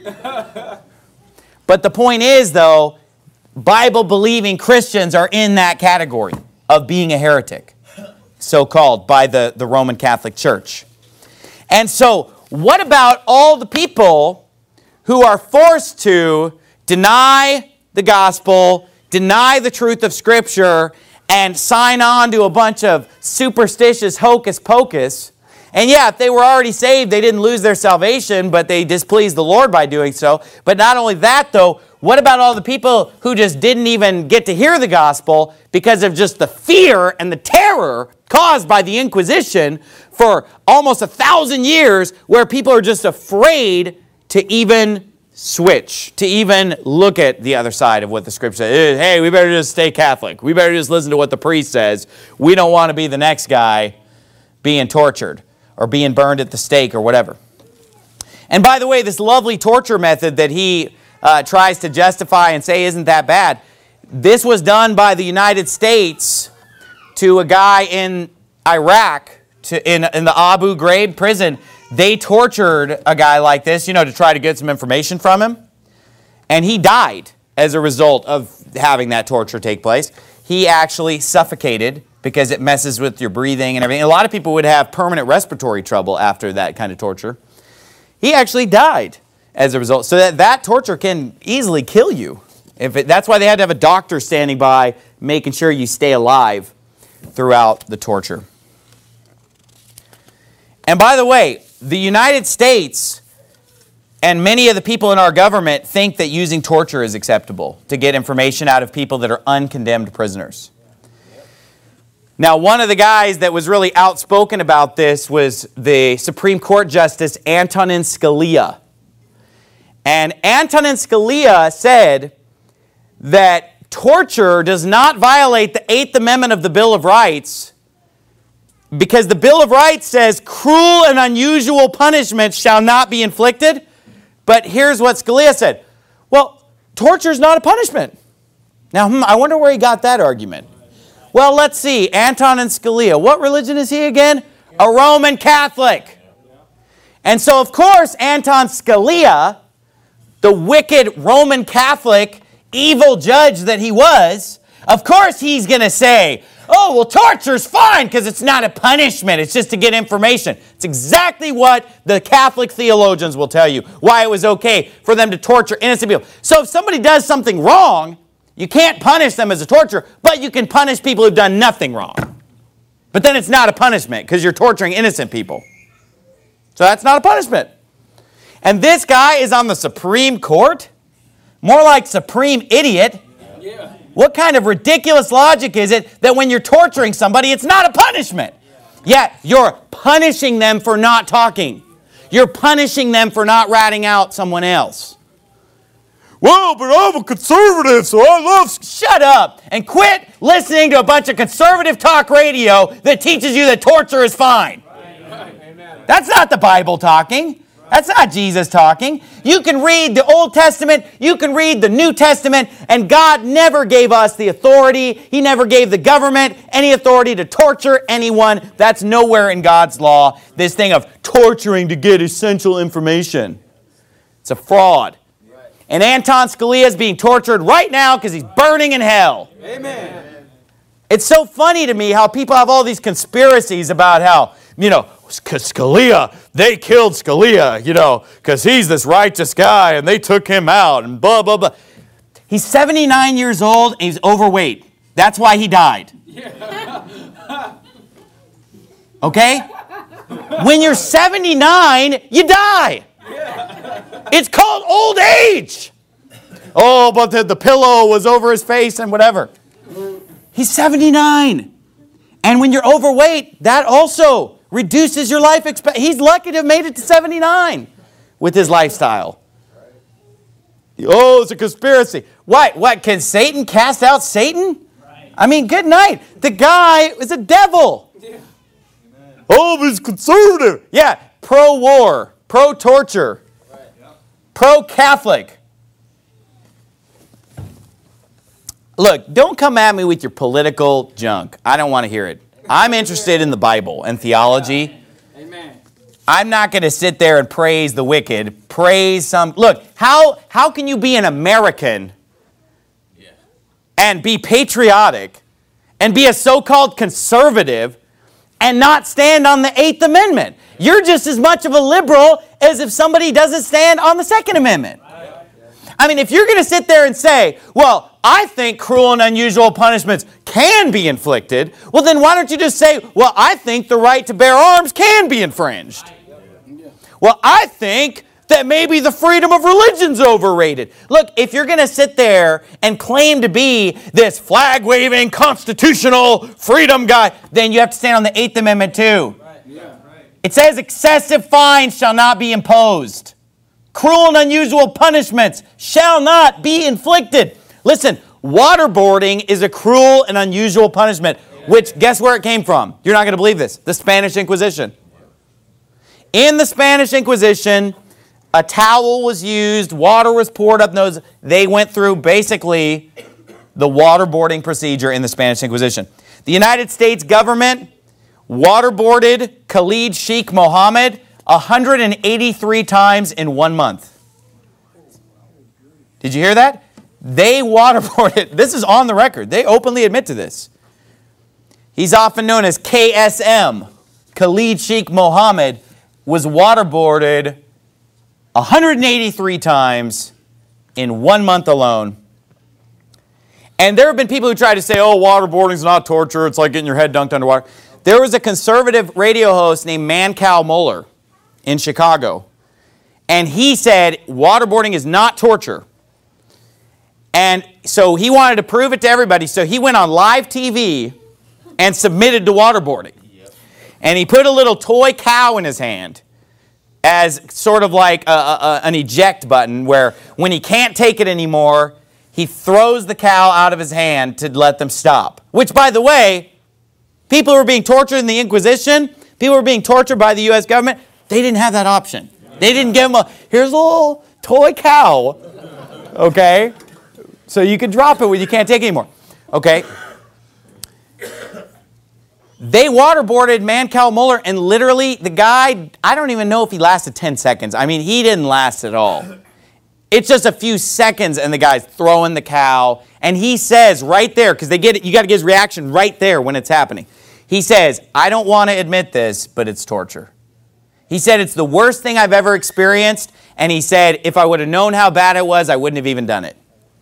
But the point is, though, Bible-believing Christians are in that category of being a heretic, so-called, by the Roman Catholic Church. And so, what about all the people who are forced to deny the gospel, deny the truth of Scripture and sign on to a bunch of superstitious hocus pocus. And yeah, if they were already saved, they didn't lose their salvation, but they displeased the Lord by doing so. But not only that, though, what about all the people who just didn't even get to hear the gospel because of just the fear and the terror caused by the Inquisition for almost 1,000 years, where people are just afraid to even switch, to even look at the other side of what the Scripture says. Hey, we better just stay Catholic. We better just listen to what the priest says. We don't want to be the next guy being tortured or being burned at the stake or whatever. And by the way, this lovely torture method that he tries to justify and say isn't that bad, this was done by the United States to a guy in Iraq, in the Abu Ghraib prison. They tortured a guy like this, to try to get some information from him. And he died as a result of having that torture take place. He actually suffocated because it messes with your breathing and everything. A lot of people would have permanent respiratory trouble after that kind of torture. He actually died as a result. So that torture can easily kill you. That's why they had to have a doctor standing by making sure you stay alive throughout the torture. And by the way, the United States and many of the people in our government think that using torture is acceptable to get information out of people that are uncondemned prisoners. Now, one of the guys that was really outspoken about this was the Supreme Court Justice Antonin Scalia. And Antonin Scalia said that torture does not violate the 8th Amendment of the Bill of Rights, because the Bill of Rights says cruel and unusual punishment shall not be inflicted. But here's what Scalia said. Well, torture is not a punishment. Now, I wonder where he got that argument. Well, let's see. Antonin Scalia. What religion is he again? A Roman Catholic. And so, of course, Anton Scalia, the wicked Roman Catholic, evil judge that he was, of course he's going to say, oh, well, torture's fine because it's not a punishment. It's just to get information. It's exactly what the Catholic theologians will tell you, why it was okay for them to torture innocent people. So if somebody does something wrong, you can't punish them as a torture, but you can punish people who've done nothing wrong. But then it's not a punishment because you're torturing innocent people. So that's not a punishment. And this guy is on the Supreme Court? More like supreme idiot. Yeah. What kind of ridiculous logic is it that when you're torturing somebody, it's not a punishment? Yeah, you're punishing them for not talking. You're punishing them for not ratting out someone else. Well, but I'm a conservative, so I love... Shut up and quit listening to a bunch of conservative talk radio that teaches you that torture is fine. Right. That's not the Bible talking. That's not Jesus talking. You can read the Old Testament, you can read the New Testament, and God never gave us the authority. He never gave the government any authority to torture anyone. That's nowhere in God's law. This thing of torturing to get essential information. It's a fraud. And Anton Scalia is being tortured right now because he's burning in hell. Amen. It's so funny to me how people have all these conspiracies about how, Scalia, they killed Scalia, because he's this righteous guy and they took him out and blah, blah, blah. He's 79 years old and he's overweight. That's why he died. Okay? When you're 79, you die. It's called old age. Oh, but the pillow was over his face and whatever. He's 79. And when you're overweight, that also reduces your life expectancy. He's lucky to have made it to 79 with his lifestyle. Oh, it's a conspiracy. What? Can Satan cast out Satan? I mean, good night. The guy is a devil. Oh, but he's conservative. Yeah, pro-war, pro-torture. Pro-Catholic. Look, don't come at me with your political junk. I don't want to hear it. I'm interested in the Bible and theology. Amen. I'm not going to sit there and praise the wicked. Praise some... Look, how can you be an American and be patriotic and be a so-called conservative and not stand on the 8th Amendment? You're just as much of a liberal as if somebody doesn't stand on the Second Amendment. I mean, if you're going to sit there and say, well, I think cruel and unusual punishments can be inflicted, well, then why don't you just say, well, I think the right to bear arms can be infringed? Well, I think that maybe the freedom of religion's overrated. Look, if you're going to sit there and claim to be this flag-waving, constitutional freedom guy, then you have to stand on the 8th Amendment too. It says excessive fines shall not be imposed. Cruel and unusual punishments shall not be inflicted. Listen, waterboarding is a cruel and unusual punishment, which, guess where it came from? You're not going to believe this. The Spanish Inquisition. In the Spanish Inquisition, a towel was used, water was poured up nose. They went through basically the waterboarding procedure in the Spanish Inquisition. The United States government waterboarded Khalid Sheikh Mohammed 183 times in 1 month. Did you hear that? They waterboarded. This is on the record. They openly admit to this. He's often known as KSM. Khalid Sheikh Mohammed was waterboarded 183 times in 1 month alone. And there have been people who try to say, oh, waterboarding is not torture. It's like getting your head dunked underwater. There was a conservative radio host named Mancow Muller in Chicago. And he said waterboarding is not torture. And so he wanted to prove it to everybody. So he went on live TV and submitted to waterboarding. And he put a little toy cow in his hand as sort of like an eject button where when he can't take it anymore, he throws the cow out of his hand to let them stop. Which, by the way, people who were being tortured in the Inquisition, people who were being tortured by the U.S. government, they didn't have that option. They didn't give them here's a little toy cow, okay? So you can drop it when you can't take it anymore, okay? They waterboarded Mancow Muller, and literally the guy, I don't even know if he lasted 10 seconds. I mean, he didn't last at all. It's just a few seconds, and the guy's throwing the cow, and he says right there, because they get it, you got to get his reaction right there when it's happening. He says, I don't want to admit this, but it's torture. He said, it's the worst thing I've ever experienced, and he said, if I would have known how bad it was, I wouldn't have even done it.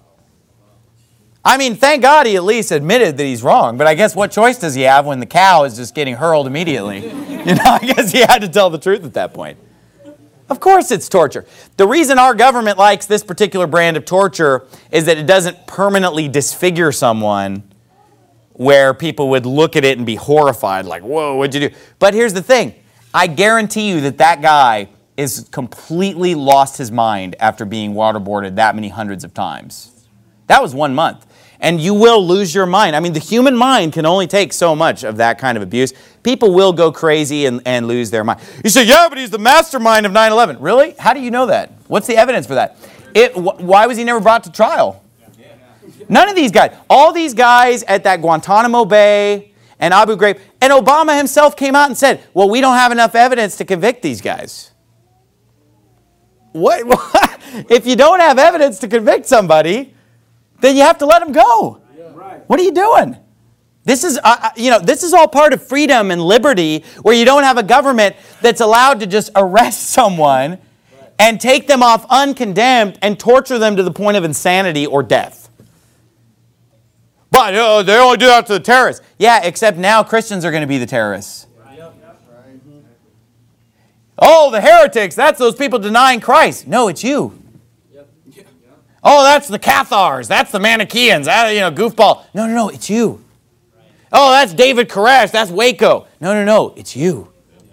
I mean, thank God he at least admitted that he's wrong, but I guess what choice does he have when the cow is just getting hurled immediately? You know, I guess he had to tell the truth at that point. Of course it's torture. The reason our government likes this particular brand of torture is that it doesn't permanently disfigure someone where people would look at it and be horrified, like, whoa, what'd you do? But here's the thing. I guarantee you that that guy is completely lost his mind after being waterboarded that many hundreds of times. That was 1 month. And you will lose your mind. I mean, the human mind can only take so much of that kind of abuse. People will go crazy and lose their mind. You say, yeah, but he's the mastermind of 9/11. Really? How do you know that? What's the evidence for that? Why was he never brought to trial? None of these guys. All these guys at that Guantanamo Bay and Abu Ghraib. And Obama himself came out and said, well, we don't have enough evidence to convict these guys. What? If you don't have evidence to convict somebody, then you have to let them go. Yeah. Right. What are you doing? This is, this is all part of freedom and liberty, where you don't have a government that's allowed to just arrest someone and take them off uncondemned and torture them to the point of insanity or death. But they only do that to the terrorists. Yeah, except now Christians are going to be the terrorists. Right. Right. Oh, the heretics, that's those people denying Christ. No, it's you. Oh, that's the Cathars. That's the Manichaeans. Goofball. No, it's you. Oh, that's David Koresh. That's Waco. No, it's you.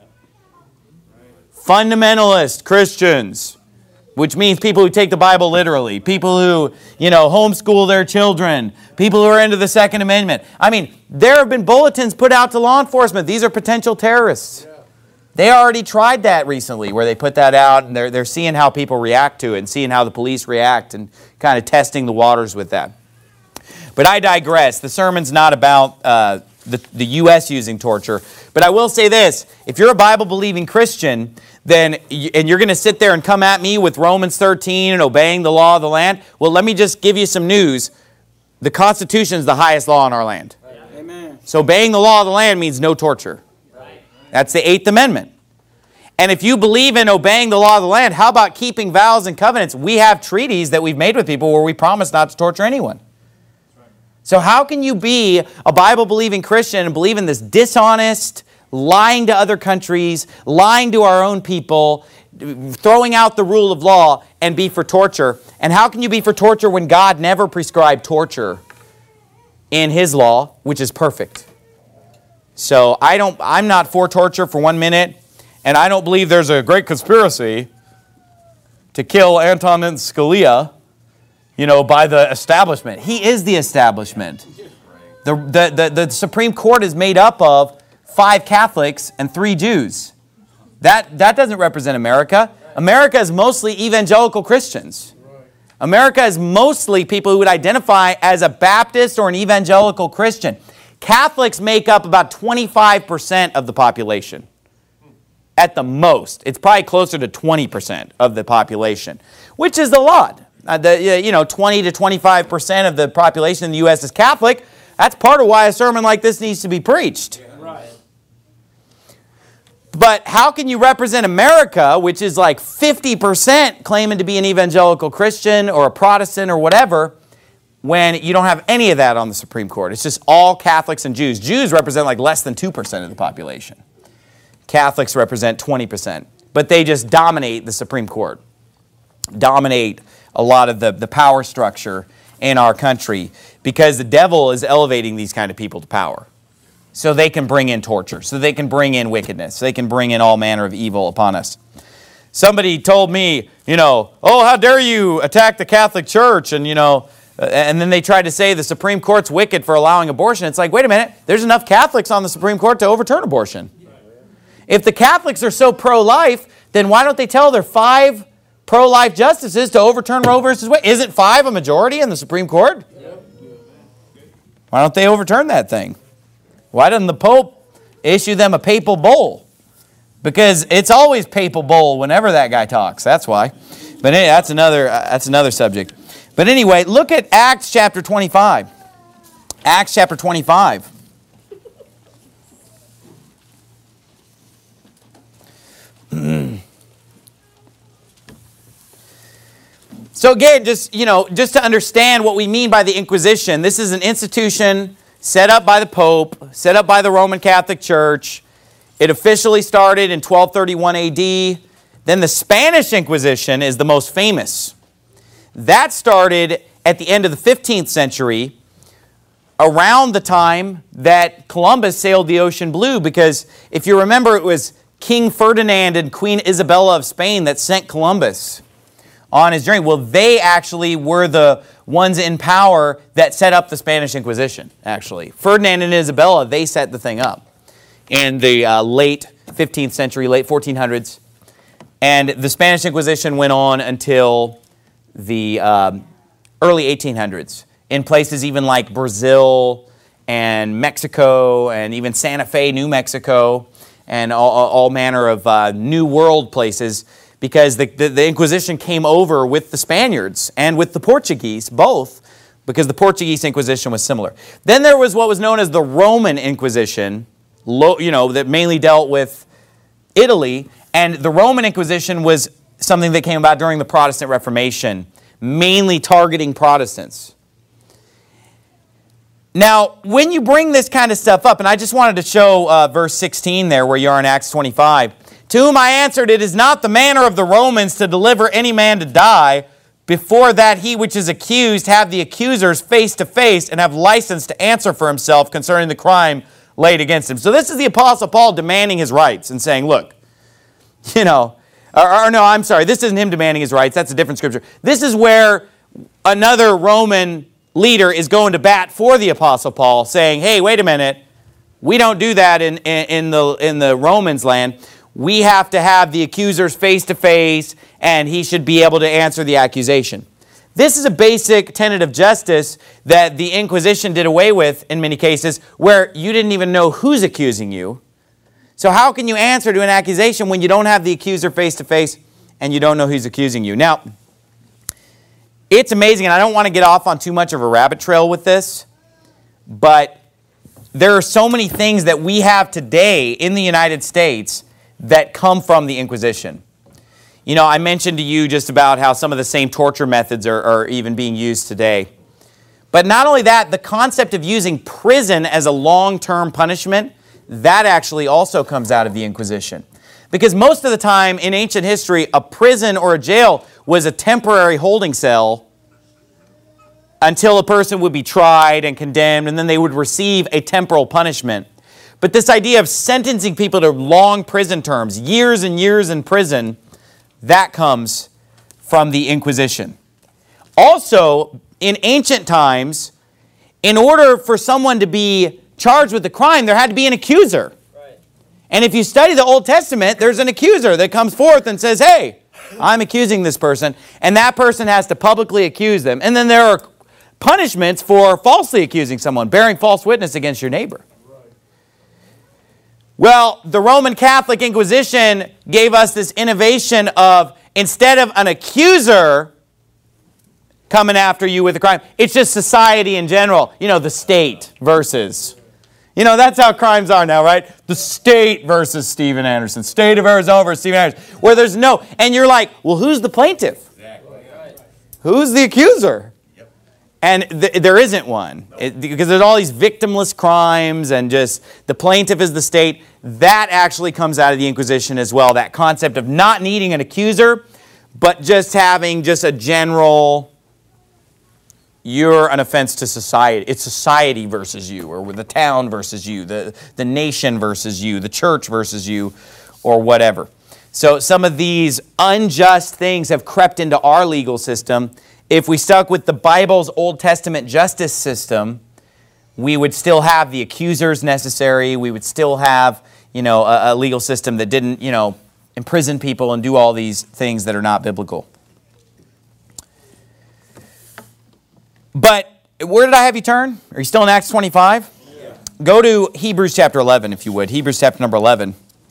Fundamentalist Christians, which means people who take the Bible literally, people who, homeschool their children, people who are into the Second Amendment. I mean, there have been bulletins put out to law enforcement. These are potential terrorists. They already tried that recently, where they put that out, and they're seeing how people react to it and seeing how the police react and kind of testing the waters with that. But I digress. The sermon's not about the U.S. using torture. But I will say this. If you're a Bible-believing Christian, and you're going to sit there and come at me with Romans 13 and obeying the law of the land, well, let me just give you some news. The Constitution is the highest law in our land. Amen. So obeying the law of the land means no torture. That's the 8th Amendment. And if you believe in obeying the law of the land, how about keeping vows and covenants? We have treaties that we've made with people where we promise not to torture anyone. So how can you be a Bible-believing Christian and believe in this dishonest, lying to other countries, lying to our own people, throwing out the rule of law, and be for torture? And how can you be for torture when God never prescribed torture in His law, which is perfect? So I'm not for torture for 1 minute, and I don't believe there's a great conspiracy to kill Antonin Scalia, by the establishment. He is the establishment. The Supreme Court is made up of 5 Catholics and 3 Jews. That doesn't represent America. America is mostly evangelical Christians. America is mostly people who would identify as a Baptist or an evangelical Christian. Catholics make up about 25% of the population. At the most. It's probably closer to 20% of the population, which is a lot. 20 to 25% of the population in the U.S. is Catholic. That's part of why a sermon like this needs to be preached. Right. But how can you represent America, which is like 50% claiming to be an evangelical Christian or a Protestant or whatever, when you don't have any of that on the Supreme Court? It's just all Catholics and Jews. Jews represent like less than 2% of the population. Catholics represent 20%. But they just dominate the Supreme Court, dominate a lot of the power structure in our country, because the devil is elevating these kind of people to power. So they can bring in torture, so they can bring in wickedness, so they can bring in all manner of evil upon us. Somebody told me, oh, how dare you attack the Catholic Church, and and then they tried to say the Supreme Court's wicked for allowing abortion. It's like, wait a minute, there's enough Catholics on the Supreme Court to overturn abortion. If the Catholics are so pro-life, then why don't they tell their 5 pro-life justices to overturn Roe versus Wade? Isn't 5 a majority in the Supreme Court? Why don't they overturn that thing? Why doesn't the Pope issue them a papal bull? Because it's always papal bull whenever that guy talks. That's why. But anyway, that's another subject. But anyway, look at Acts chapter 25. Acts chapter 25. So again, just to understand what we mean by the Inquisition, this is an institution set up by the Pope, set up by the Roman Catholic Church. It officially started in 1231 AD. Then the Spanish Inquisition is the most famous. That started at the end of the 15th century, around the time that Columbus sailed the ocean blue, because if you remember, it was King Ferdinand and Queen Isabella of Spain that sent Columbus on his journey. Well, they actually were the ones in power that set up the Spanish Inquisition, actually. Ferdinand and Isabella, they set the thing up in the late 15th century, late 1400s. And the Spanish Inquisition went on until the early 1800s in places even like Brazil and Mexico and even Santa Fe, New Mexico, and all manner of New World places, because the Inquisition came over with the Spaniards and with the Portuguese, both, because the Portuguese Inquisition was similar. Then there was what was known as the Roman Inquisition, that mainly dealt with Italy, and the Roman Inquisition was something that came about during the Protestant Reformation, mainly targeting Protestants. Now, when you bring this kind of stuff up, and I just wanted to show verse 16 there where you are in Acts 25, to whom I answered, it is not the manner of the Romans to deliver any man to die, before that he which is accused have the accusers face to face, and have license to answer for himself concerning the crime laid against him. So this is the Apostle Paul demanding his rights and saying, look, no, I'm sorry, this isn't him demanding his rights. That's a different scripture. This is where another Roman leader is going to bat for the Apostle Paul, saying, hey, wait a minute, we don't do that in the Romans' land. We have to have the accusers face to face, and he should be able to answer the accusation. This is a basic tenet of justice that the Inquisition did away with in many cases, where you didn't even know who's accusing you. So how can you answer to an accusation when you don't have the accuser face to face and you don't know who's accusing you? Now, it's amazing, and I don't want to get off on too much of a rabbit trail with this, but there are so many things that we have today in the United States that come from the Inquisition. You know, I mentioned to you just about how some of the same torture methods are even being used today. But not only that, the concept of using prison as a long-term punishment, that actually also comes out of the Inquisition. Because most of the time in ancient history, a prison or a jail was a temporary holding cell until a person would be tried and condemned, and then they would receive a temporal punishment. But this idea of sentencing people to long prison terms, years and years in prison, that comes from the Inquisition. Also, in ancient times, in order for someone to be charged with a crime, there had to be an accuser. Right. And if you study the Old Testament, there's an accuser that comes forth and says, hey, I'm accusing this person, and that person has to publicly accuse them. And then there are punishments for falsely accusing someone, bearing false witness against your neighbor. Right. Well, the Roman Catholic Inquisition gave us this innovation of, instead of an accuser coming after you with a crime, it's just society in general. You know, the state versus. You know, that's how crimes are now, right? The state versus Steven Anderson. State of Arizona versus Steven Anderson. Where there's no, and you're like, well, who's the plaintiff? Exactly. Who's the accuser? Yep. And there isn't one. Because there's all these victimless crimes and just the plaintiff is the state. That actually comes out of the Inquisition as well. That concept of not needing an accuser, but just having just a general, you're an offense to society. It's society versus you, or the town versus you, the nation versus you, the church versus you, or whatever. So some of these unjust things have crept into our legal system. If we stuck with the Bible's Old Testament justice system, we would still have the accusers necessary. We would still have, you know, a legal system that didn't, you know, imprison people and do all these things that are not biblical. But where did I have you turn? Are you still in Acts 25? Yeah. Go to Hebrews chapter 11, if you would. Hebrews chapter number 11.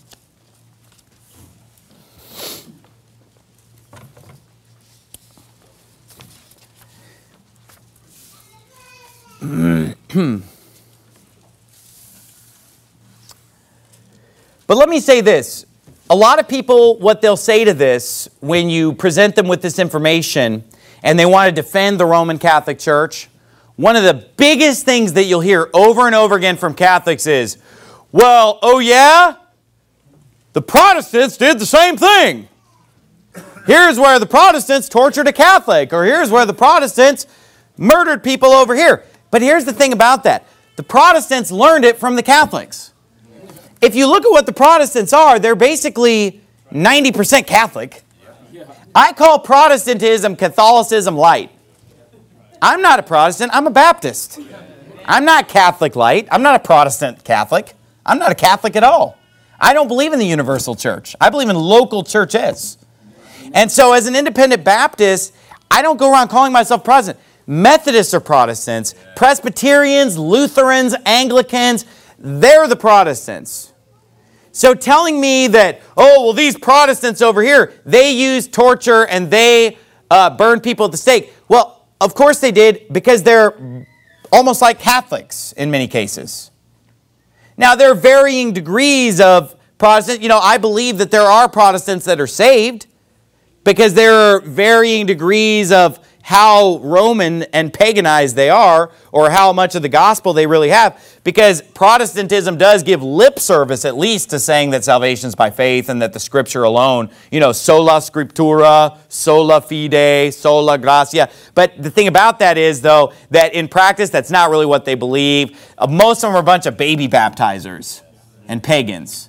But let me say this. A lot of people, what they'll say to this when you present them with this information and they want to defend the Roman Catholic Church, one of the biggest things that you'll hear over and over again from Catholics is, well, oh yeah? The Protestants did the same thing. Here's where the Protestants tortured a Catholic, or here's where the Protestants murdered people over here. But here's the thing about that. The Protestants learned it from the Catholics. If you look at what the Protestants are, they're basically 90% Catholic. I call Protestantism Catholicism light. I'm not a Protestant, I'm a Baptist. I'm not Catholic light. I'm not a Protestant Catholic. I'm not a Catholic at all. I don't believe in the universal church. I believe in local churches. And so as an independent Baptist, I don't go around calling myself Protestant. Methodists are Protestants. Presbyterians, Lutherans, Anglicans, they're the Protestants. So telling me that, oh, well, these Protestants over here, they use torture and they burn people at the stake. Well, of course they did, because they're almost like Catholics in many cases. Now, there are varying degrees of Protestant. You know, I believe that there are Protestants that are saved, because there are varying degrees of how Roman and paganized they are, or how much of the gospel they really have. Because Protestantism does give lip service, at least, to saying that salvation is by faith and that the Scripture alone, you know, sola scriptura, sola fide, sola gratia. But the thing about that is, though, that in practice, that's not really what they believe. Most of them are a bunch of baby baptizers and pagans.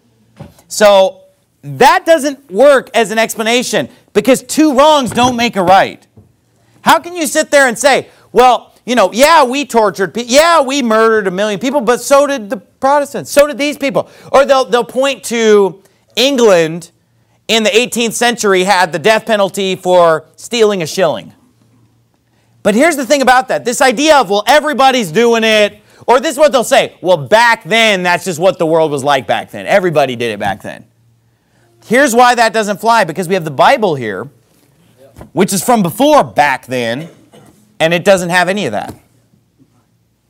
So that doesn't work as an explanation, because two wrongs don't make a right. How can you sit there and say, well, you know, yeah, we tortured people, yeah, we murdered 1 million people, but so did the Protestants, so did these people. Or they'll point to England in the 18th century had the death penalty for stealing a shilling. But here's the thing about that. This idea of, well, everybody's doing it, or this is what they'll say, well, back then, that's just what the world was like back then. Everybody did it back then. Here's why that doesn't fly, because we have the Bible here, which is from before back then, and it doesn't have any of that.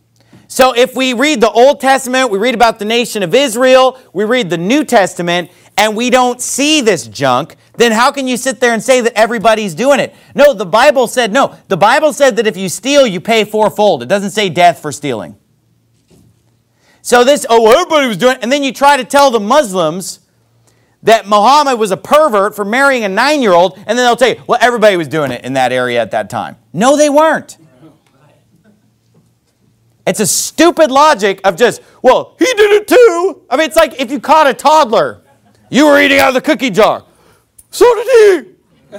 So if we read the Old Testament, we read about the nation of Israel, we read the New Testament, and we don't see this junk, then how can you sit there and say that everybody's doing it? No, the Bible said no. The Bible said that if you steal, you pay fourfold. It doesn't say death for stealing. So this, everybody was doing it. And then you try to tell the Muslims that Muhammad was a pervert for marrying a 9-year-old, and then they'll tell you, well, everybody was doing it in that area at that time. No, they weren't. It's a stupid logic of just, well, he did it too. I mean, it's like if you caught a toddler. You were eating out of the cookie jar. So did he.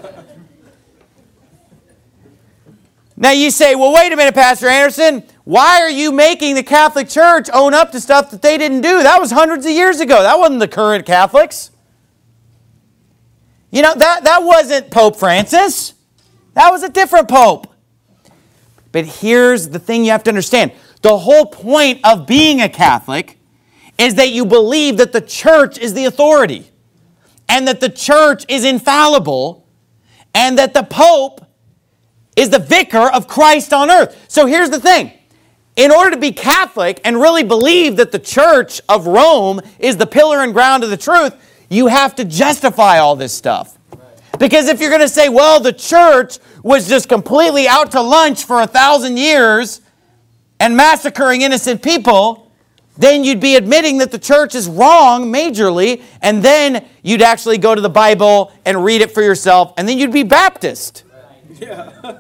Now you say, well, wait a minute, Pastor Anderson. Why are you making the Catholic Church own up to stuff that they didn't do? That was hundreds of years ago. That wasn't the current Catholics. You know, that wasn't Pope Francis. That was a different pope. But here's the thing you have to understand. The whole point of being a Catholic is that you believe that the church is the authority, and that the church is infallible, and that the Pope is the vicar of Christ on earth. So here's the thing. In order to be Catholic and really believe that the Church of Rome is the pillar and ground of the truth, you have to justify all this stuff. Because if you're going to say, well, the church was just completely out to lunch for 1,000 years and massacring innocent people, then you'd be admitting that the church is wrong majorly, and then you'd actually go to the Bible and read it for yourself, and then you'd be Baptist. Yeah.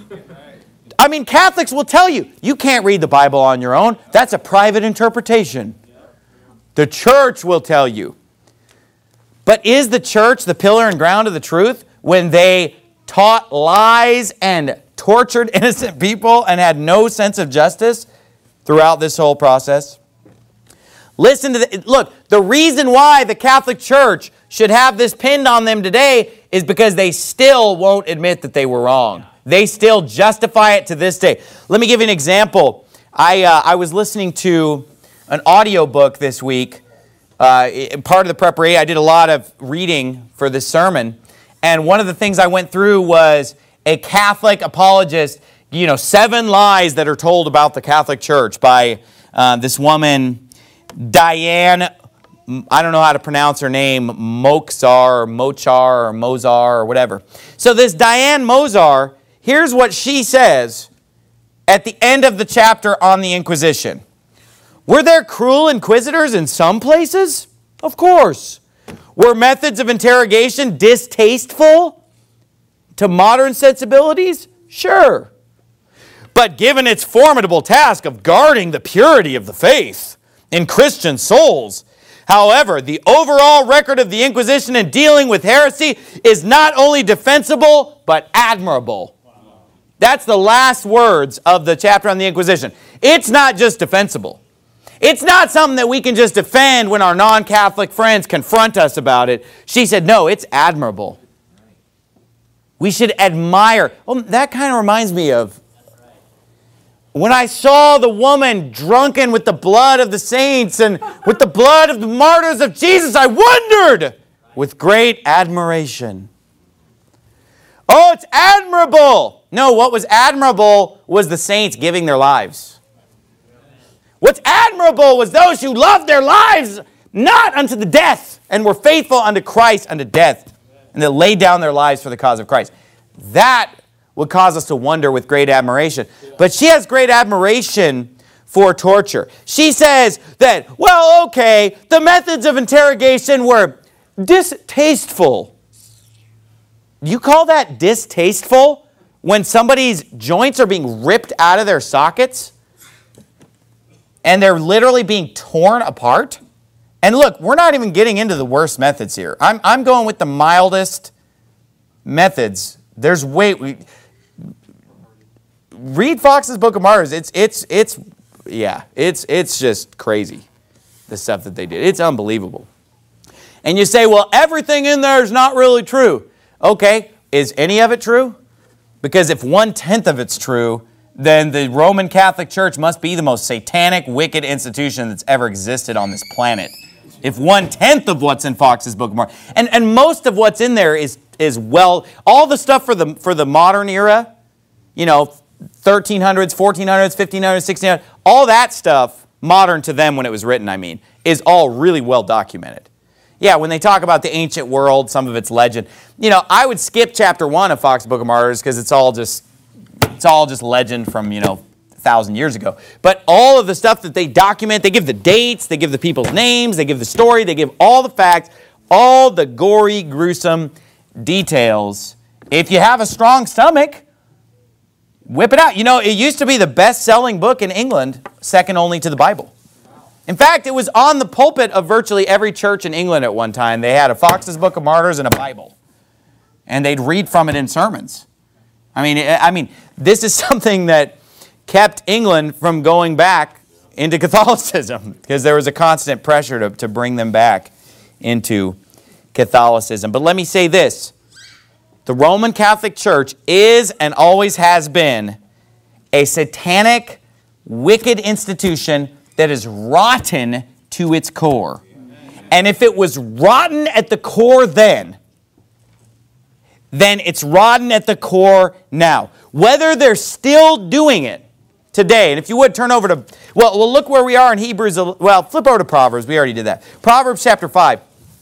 I mean, Catholics will tell you, you can't read the Bible on your own. That's a private interpretation. The church will tell you. But is the church the pillar and ground of the truth when they taught lies and tortured innocent people and had no sense of justice throughout this whole process? Listen to look, the reason why the Catholic Church should have this pinned on them today is because they still won't admit that they were wrong. They still justify it to this day. Let me give you an example. I was listening to an audiobook this week. Part of the preparation, I did a lot of reading for this sermon. And one of the things I went through was a Catholic apologist, 7 lies that are told about the Catholic Church by this woman, Diane, I don't know how to pronounce her name, Mochar or Mozar or whatever. So this Diane Mozar, here's what she says at the end of the chapter on the Inquisition. Were there cruel inquisitors in some places? Of course. Were methods of interrogation distasteful to modern sensibilities? Sure. But given its formidable task of guarding the purity of the faith in Christian souls, however, the overall record of the Inquisition in dealing with heresy is not only defensible, but admirable. That's the last words of the chapter on the Inquisition. It's not just defensible. It's not something that we can just defend when our non-Catholic friends confront us about it. She said, no, it's admirable. We should admire. Well, that kind of reminds me of when I saw the woman drunken with the blood of the saints and with the blood of the martyrs of Jesus, I wondered with great admiration. Oh, it's admirable. No, what was admirable was the saints giving their lives. What's admirable was those who loved their lives not unto the death and were faithful unto Christ unto death, and that laid down their lives for the cause of Christ. That would cause us to wonder with great admiration. But she has great admiration for torture. She says that, well, okay, the methods of interrogation were distasteful. Do you call that distasteful when somebody's joints are being ripped out of their sockets and they're literally being torn apart? And look, we're not even getting into the worst methods here. I'm going with the mildest methods. There's read Fox's Book of Martyrs. It's just crazy, the stuff that they did. It's unbelievable. And you say, well, everything in there is not really true. Okay, is any of it true? Because if 1/10 of it's true, then the Roman Catholic Church must be the most satanic, wicked institution that's ever existed on this planet. If 1/10 of what's in Fox's Book of Martyrs, and most of what's in there is well, all the stuff for the modern era, 1300s, 1400s, 1500s, 1600s, all that stuff, modern to them when it was written, is all really well documented. Yeah, when they talk about the ancient world, some of it's legend. You know, I would skip chapter 1 of Fox's Book of Martyrs because it's all just legend from, 1,000 years ago. But all of the stuff that they document, they give the dates, they give the people's names, they give the story, they give all the facts, all the gory, gruesome details. If you have a strong stomach, whip it out. You know, it used to be the best-selling book in England, second only to the Bible. In fact, it was on the pulpit of virtually every church in England at one time. They had a Fox's Book of Martyrs and a Bible. And they'd read from it in sermons. I mean, this is something that kept England from going back into Catholicism because there was a constant pressure to bring them back into Catholicism. But let me say this. The Roman Catholic Church is and always has been a satanic, wicked institution that is rotten to its core. And if it was rotten at the core then it's rotten at the core now. Whether they're still doing it today, and if you would turn over to, well, look where we are in Hebrews, well, flip over to Proverbs, we already did that. Proverbs chapter 5.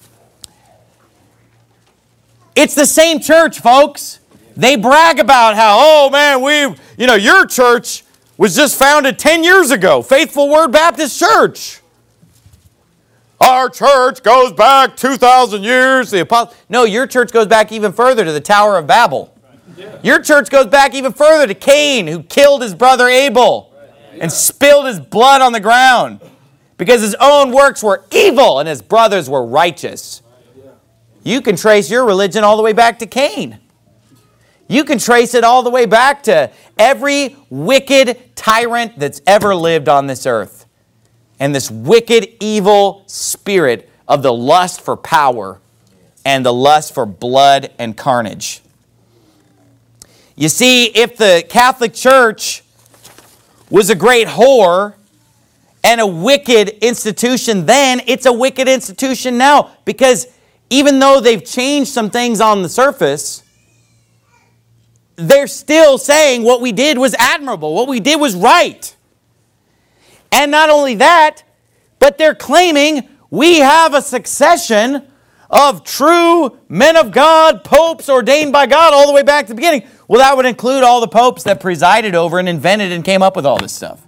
It's the same church, folks. They brag about how, oh man, your church was just founded 10 years ago, Faithful Word Baptist Church. Our church goes back 2,000 years. No, your church goes back even further to the Tower of Babel. Your church goes back even further to Cain, who killed his brother Abel and spilled his blood on the ground because his own works were evil and his brothers were righteous. You can trace your religion all the way back to Cain. You can trace it all the way back to every wicked tyrant that's ever lived on this earth. And this wicked, evil spirit of the lust for power and the lust for blood and carnage. You see, if the Catholic Church was a great whore and a wicked institution then, it's a wicked institution now. Because even though they've changed some things on the surface, they're still saying what we did was admirable, what we did was right. And not only that, but they're claiming we have a succession of true men of God, popes ordained by God all the way back to the beginning. Well, that would include all the popes that presided over and invented and came up with all this stuff.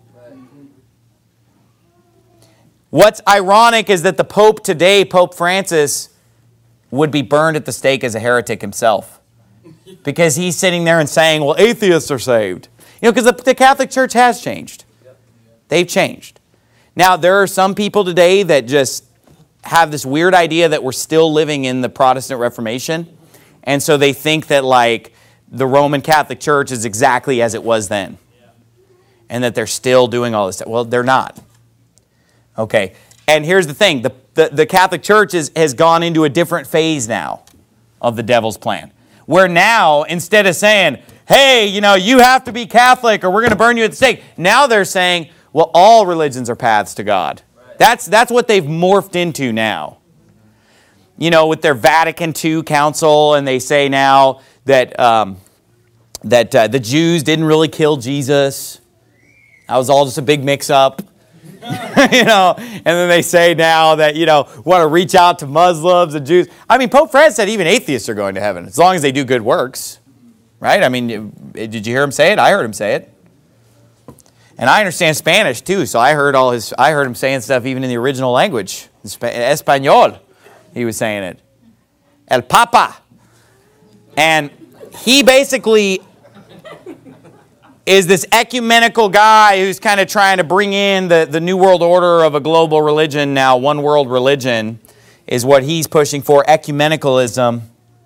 What's ironic is that the Pope today, Pope Francis, would be burned at the stake as a heretic himself. Because he's sitting there and saying, well, atheists are saved. Because the Catholic Church has changed. They've changed. Now, there are some people today that just have this weird idea that we're still living in the Protestant Reformation. And so they think that, like, the Roman Catholic Church is exactly as it was then. And that they're still doing all this stuff. Well, they're not. Okay. And here's the thing. The Catholic Church has gone into a different phase now of the devil's plan. Where now, instead of saying, hey, you have to be Catholic or we're going to burn you at the stake, now they're saying, well, all religions are paths to God. That's what they've morphed into now. With their Vatican II Council, and they say now that the Jews didn't really kill Jesus. That was all just a big mix-up. And then they say now that, want to reach out to Muslims and Jews. I mean, Pope Francis said even atheists are going to heaven, as long as they do good works. Right? I mean, did you hear him say it? I heard him say it. And I understand Spanish too, so I heard him saying stuff even in the original language. Espanol, he was saying it. El Papa. And he basically is this ecumenical guy who's kind of trying to bring in the New World Order of a global religion now, one world religion, is what he's pushing for, ecumenicalism.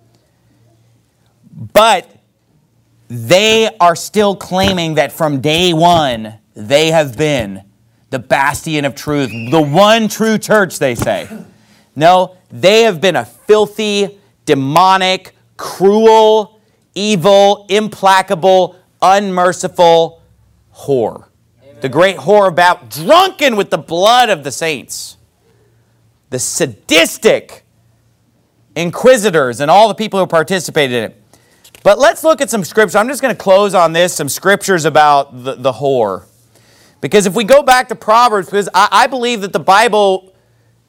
But they are still claiming that from day one, they have been the bastion of truth, the one true church, they say. No, they have been a filthy, demonic, cruel, evil, implacable, unmerciful whore. Amen. The great whore about drunken with the blood of the saints. The sadistic inquisitors and all the people who participated in it. But let's look at some scriptures. I'm just going to close on this, some scriptures about the whore. Because if we go back to Proverbs, because I believe that the Bible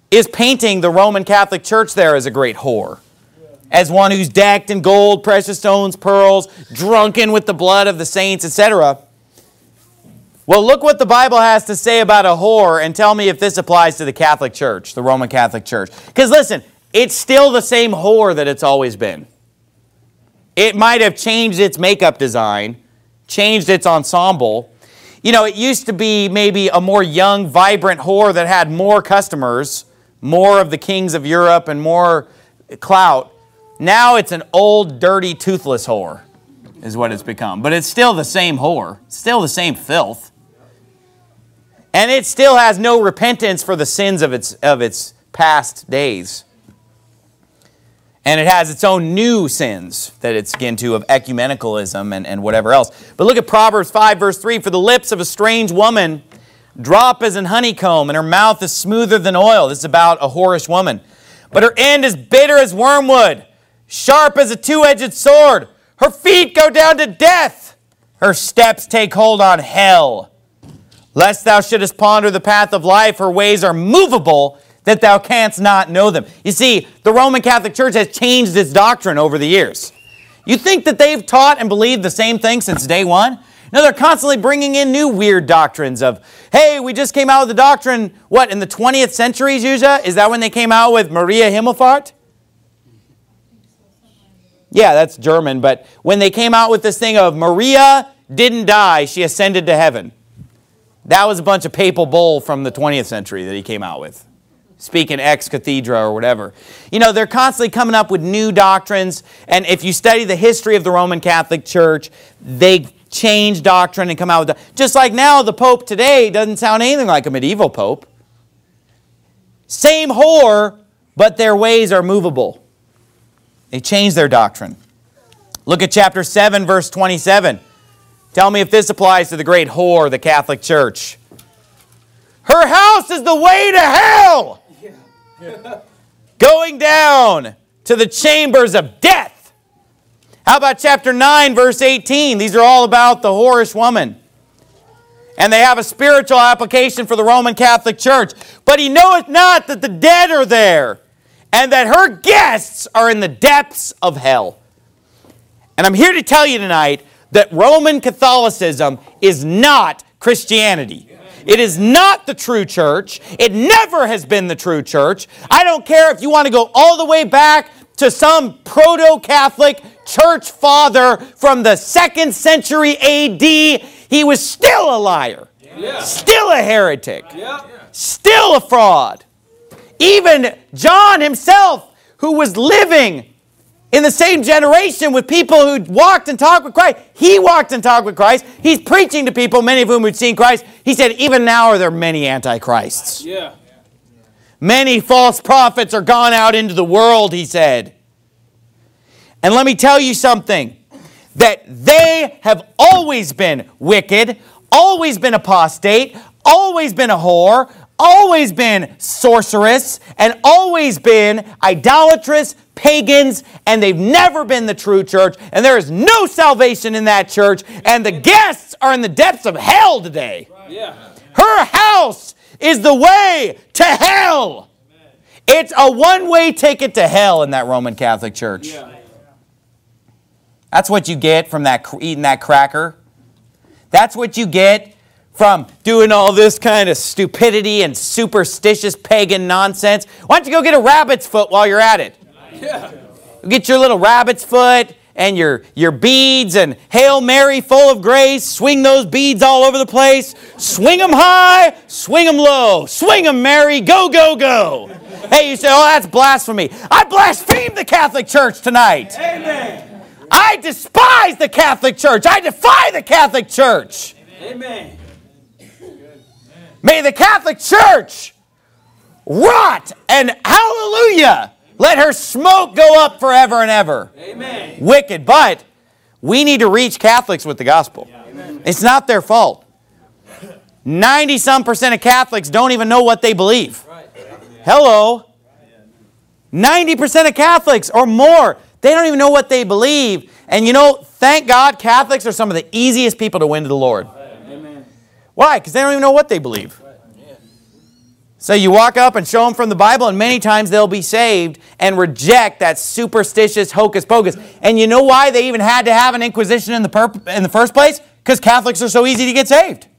is painting the Roman Catholic Church there as a great whore, as one who's decked in gold, precious stones, pearls, drunken with the blood of the saints, etc. Well, look what the Bible has to say about a whore and tell me if this applies to the Catholic Church, the Roman Catholic Church. Because listen, it's still the same whore that it's always been. It might have changed its makeup design, changed its ensemble. You know, it used to be maybe a more young, vibrant whore that had more customers, more of the kings of Europe and more clout. Now it's an old, dirty, toothless whore is what it's become. But it's still the same whore, still the same filth. And it still has no repentance for the sins of its past days. And it has its own new sins that it's into of ecumenicalism and whatever else. But look at Proverbs 5, verse 3. For the lips of a strange woman drop as an honeycomb, and her mouth is smoother than oil. This is about a whorish woman. But her end is bitter as wormwood, sharp as a two-edged sword. Her feet go down to death. Her steps take hold on hell. Lest thou shouldest ponder the path of life, her ways are movable, that thou canst not know them. You see, the Roman Catholic Church has changed its doctrine over the years. You think that they've taught and believed the same thing since day one? No, they're constantly bringing in new weird doctrines of, hey, we just came out with the doctrine, what, in the 20th century, Zuzia? Is that when they came out with Maria Himmelfahrt? Yeah, that's German, but when they came out with this thing of Maria didn't die, she ascended to heaven. That was a bunch of papal bull from the 20th century that he came out with. Speaking ex cathedra or whatever. You know, they're constantly coming up with new doctrines, and if you study the history of the Roman Catholic Church, they change doctrine and come out with just like now the Pope today doesn't sound anything like a medieval Pope. Same whore, but their ways are movable. They change their doctrine. Look at chapter 7, verse 27. Tell me if this applies to the great whore, the Catholic Church. Her house is the way to hell, going down to the chambers of death. How about chapter 9, verse 18? These are all about the whorish woman. And they have a spiritual application for the Roman Catholic Church. But he knoweth not that the dead are there, and that her guests are in the depths of hell. And I'm here to tell you tonight that Roman Catholicism is not Christianity. It is not the true church. It never has been the true church. I don't care if you want to go all the way back to some proto-Catholic church father from the 2nd century A.D. He was still a liar, still a heretic, still a fraud. Even John himself, who was living in the same generation with people who walked and talked with Christ. He walked and talked with Christ. He's preaching to people, many of whom had seen Christ. He said, even now are there many antichrists. Yeah. Many false prophets are gone out into the world, he said. And let me tell you something, that they have always been wicked, always been apostate, always been a whore, always been sorceress, and always been idolatrous, pagans, and they've never been the true church, and there is no salvation in that church, and the guests are in the depths of hell today. Yeah. Her house is the way to hell. It's a one-way ticket to hell in that Roman Catholic Church. Yeah. That's what you get from eating that cracker. That's what you get from doing all this kind of stupidity and superstitious pagan nonsense. Why don't you go get a rabbit's foot while you're at it? Yeah. Get your little rabbit's foot and your beads and Hail Mary full of grace. Swing those beads all over the place. Swing them high, swing them low. Swing them, Mary. Go, go, go. Hey, you say, oh, that's blasphemy. I blaspheme the Catholic Church tonight. Amen. I despise the Catholic Church. I defy the Catholic Church. Amen. May the Catholic Church rot and hallelujah. Let her smoke go up forever and ever. Amen. Wicked. But we need to reach Catholics with the gospel. Amen. It's not their fault. 90-some% of Catholics don't even know what they believe. Right. Hello. 90% of Catholics or more, they don't even know what they believe. And you know, thank God Catholics are some of the easiest people to win to the Lord. Amen. Why? Because they don't even know what they believe. So you walk up and show them from the Bible, and many times they'll be saved and reject that superstitious hocus pocus. And you know why they even had to have an inquisition in the first place? Because Catholics are so easy to get saved.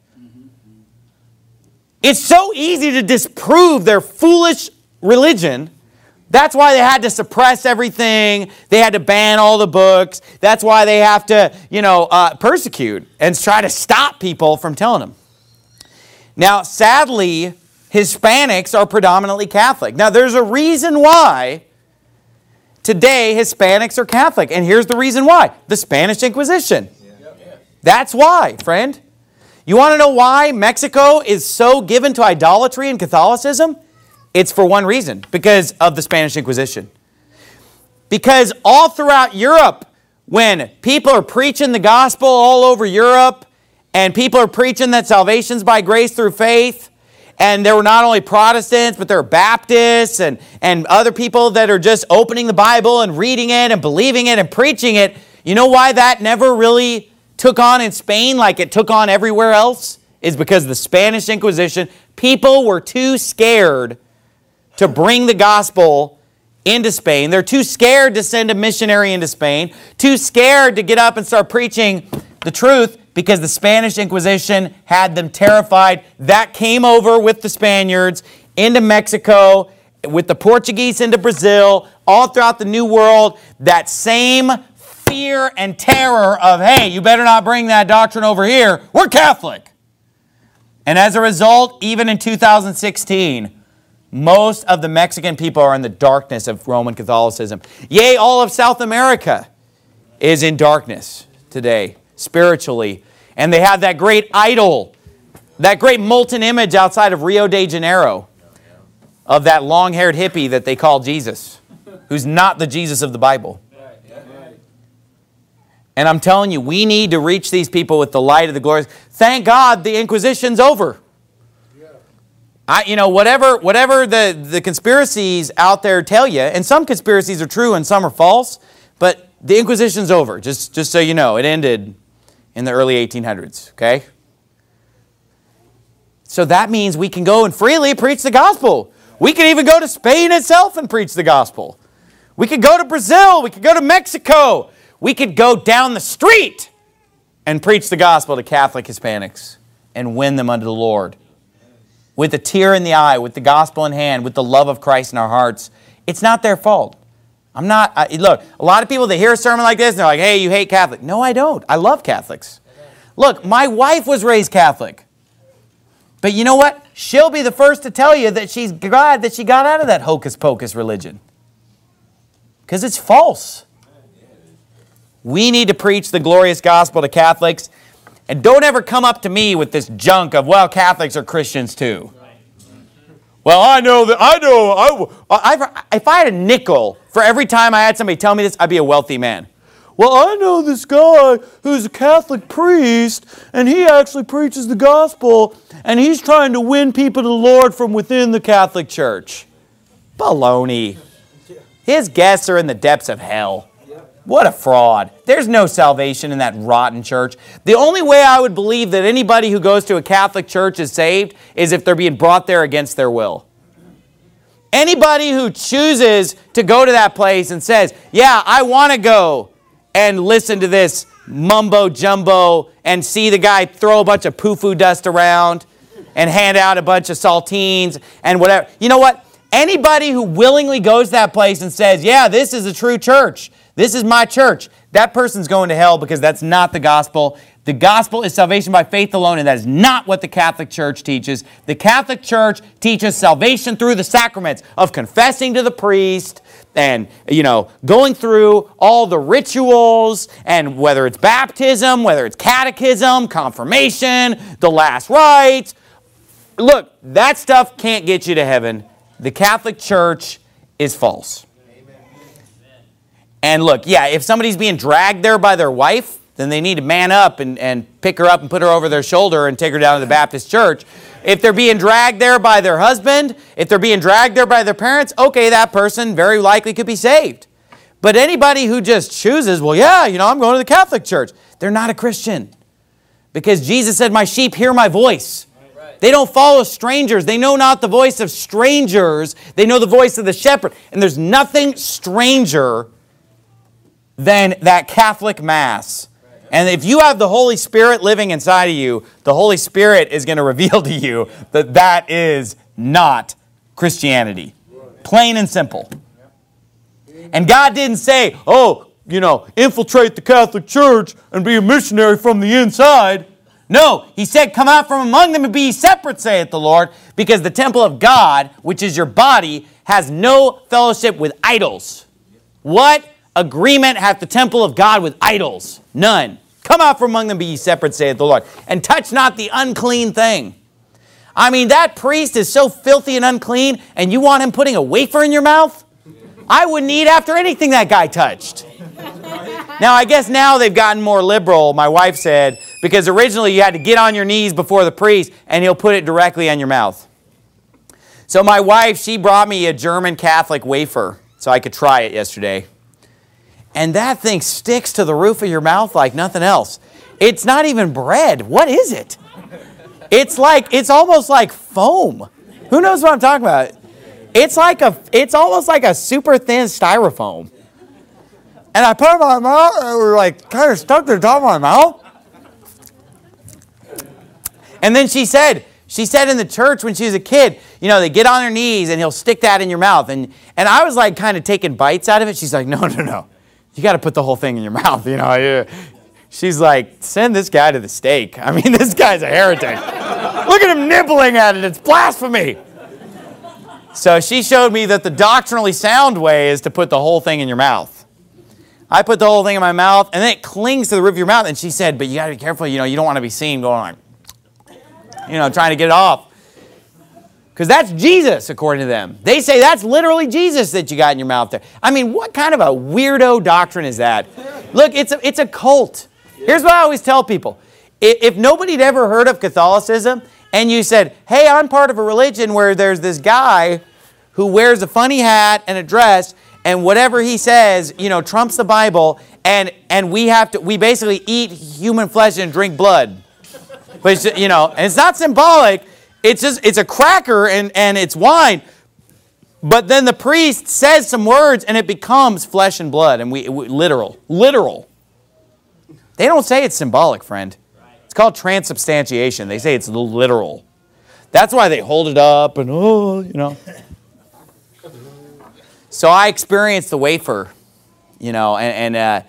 It's so easy to disprove their foolish religion. That's why they had to suppress everything. They had to ban all the books. That's why they have to, persecute and try to stop people from telling them. Now, sadly, Hispanics are predominantly Catholic. Now, there's a reason why today Hispanics are Catholic. And here's the reason why. The Spanish Inquisition. That's why, friend. You want to know why Mexico is so given to idolatry and Catholicism? It's for one reason, because of the Spanish Inquisition. Because all throughout Europe, when people are preaching the gospel all over Europe, and people are preaching that salvation's by grace through faith, and there were not only Protestants, but there were Baptists and other people that are just opening the Bible and reading it and believing it and preaching it. You know why that never really took on in Spain like it took on everywhere else? Is because of the Spanish Inquisition. People were too scared to bring the gospel into Spain. They're too scared to send a missionary into Spain, too scared to get up and start preaching the truth, because the Spanish Inquisition had them terrified. That came over with the Spaniards into Mexico, with the Portuguese into Brazil, all throughout the New World. That same fear and terror of, hey, you better not bring that doctrine over here. We're Catholic. And as a result, even in 2016, most of the Mexican people are in the darkness of Roman Catholicism. Yea, all of South America is in darkness today, spiritually. And they have that great idol, that great molten image outside of Rio de Janeiro of that long-haired hippie that they call Jesus, who's not the Jesus of the Bible. And I'm telling you, we need to reach these people with the light of the glory. Thank God the Inquisition's over. Whatever the conspiracies out there tell you, and some conspiracies are true and some are false, but the Inquisition's over, just so you know. It ended in the early 1800s, okay? So that means we can go and freely preach the gospel. We can even go to Spain itself and preach the gospel. We could go to Brazil. We could go to Mexico. We could go down the street and preach the gospel to Catholic Hispanics and win them unto the Lord. With a tear in the eye, with the gospel in hand, with the love of Christ in our hearts. It's not their fault. Look, a lot of people, they hear a sermon like this and they're like, hey, you hate Catholics. No, I don't. I love Catholics. Look, my wife was raised Catholic. But you know what? She'll be the first to tell you that she's glad that she got out of that hocus pocus religion. Because it's false. We need to preach the glorious gospel to Catholics. And don't ever come up to me with this junk of, well, Catholics are Christians too. Well, if I had a nickel for every time I had somebody tell me this, I'd be a wealthy man. Well, I know this guy who's a Catholic priest, and he actually preaches the gospel, and he's trying to win people to the Lord from within the Catholic Church. Baloney. His guests are in the depths of hell. What a fraud. There's no salvation in that rotten church. The only way I would believe that anybody who goes to a Catholic church is saved is if they're being brought there against their will. Anybody who chooses to go to that place and says, yeah, I want to go and listen to this mumbo jumbo and see the guy throw a bunch of poo-foo dust around and hand out a bunch of saltines and whatever. You know what? Anybody who willingly goes to that place and says, yeah, this is a true church, this is my church, that person's going to hell, because that's not the gospel. The gospel is salvation by faith alone, and that is not what the Catholic Church teaches. The Catholic Church teaches salvation through the sacraments of confessing to the priest and, going through all the rituals, and whether it's baptism, whether it's catechism, confirmation, the last rites. Look, that stuff can't get you to heaven. The Catholic Church is false. And look, yeah, if somebody's being dragged there by their wife, then they need to man up and pick her up and put her over their shoulder and take her down to the Baptist church. If they're being dragged there by their husband, if they're being dragged there by their parents, okay, that person very likely could be saved. But anybody who just chooses, well, yeah, I'm going to the Catholic Church, they're not a Christian. Because Jesus said, my sheep hear my voice. They don't follow strangers. They know not the voice of strangers. They know the voice of the shepherd. And there's nothing stranger than that Catholic Mass. And if you have the Holy Spirit living inside of you, the Holy Spirit is going to reveal to you that that is not Christianity. Plain and simple. And God didn't say, infiltrate the Catholic Church and be a missionary from the inside. No, He said, come out from among them and be ye separate, saith the Lord, because the temple of God, which is your body, has no fellowship with idols. What agreement hath the temple of God with idols? None. Come out from among them, be ye separate, saith the Lord, and touch not the unclean thing. I mean, that priest is so filthy and unclean, and you want him putting a wafer in your mouth? I wouldn't eat after anything that guy touched. Now, I guess now they've gotten more liberal, my wife said, because originally you had to get on your knees before the priest, and he'll put it directly on your mouth. So my wife, she brought me a German Catholic wafer so I could try it yesterday. And that thing sticks to the roof of your mouth like nothing else. It's not even bread. What is it? It's almost like foam. Who knows what I'm talking about? It's almost like a super thin styrofoam. And I put it in my mouth, and it was kind of stuck to the top of my mouth. And then she said in the church when she was a kid, they get on their knees and he'll stick that in your mouth. And I was kind of taking bites out of it. She's like, no. You got to put the whole thing in your mouth, She's like, send this guy to the stake. I mean, this guy's a heretic. Look at him nibbling at it. It's blasphemy. So she showed me that the doctrinally sound way is to put the whole thing in your mouth. I put the whole thing in my mouth, and then it clings to the roof of your mouth. And she said, but you got to be careful. You don't want to be seen going trying to get it off. Because that's Jesus, according to them. They say that's literally Jesus that you got in your mouth there. I mean, what kind of a weirdo doctrine is that? Look, it's a cult. Here's what I always tell people. If nobody had ever heard of Catholicism, and you said, hey, I'm part of a religion where there's this guy who wears a funny hat and a dress, and whatever he says, trumps the Bible, and we basically eat human flesh and drink blood. But and it's not symbolic. It's a cracker and it's wine. But then the priest says some words and it becomes flesh and blood, and we literal. They don't say it's symbolic, friend. It's called transubstantiation. They say it's literal. That's why they hold it up and So I experienced the wafer, I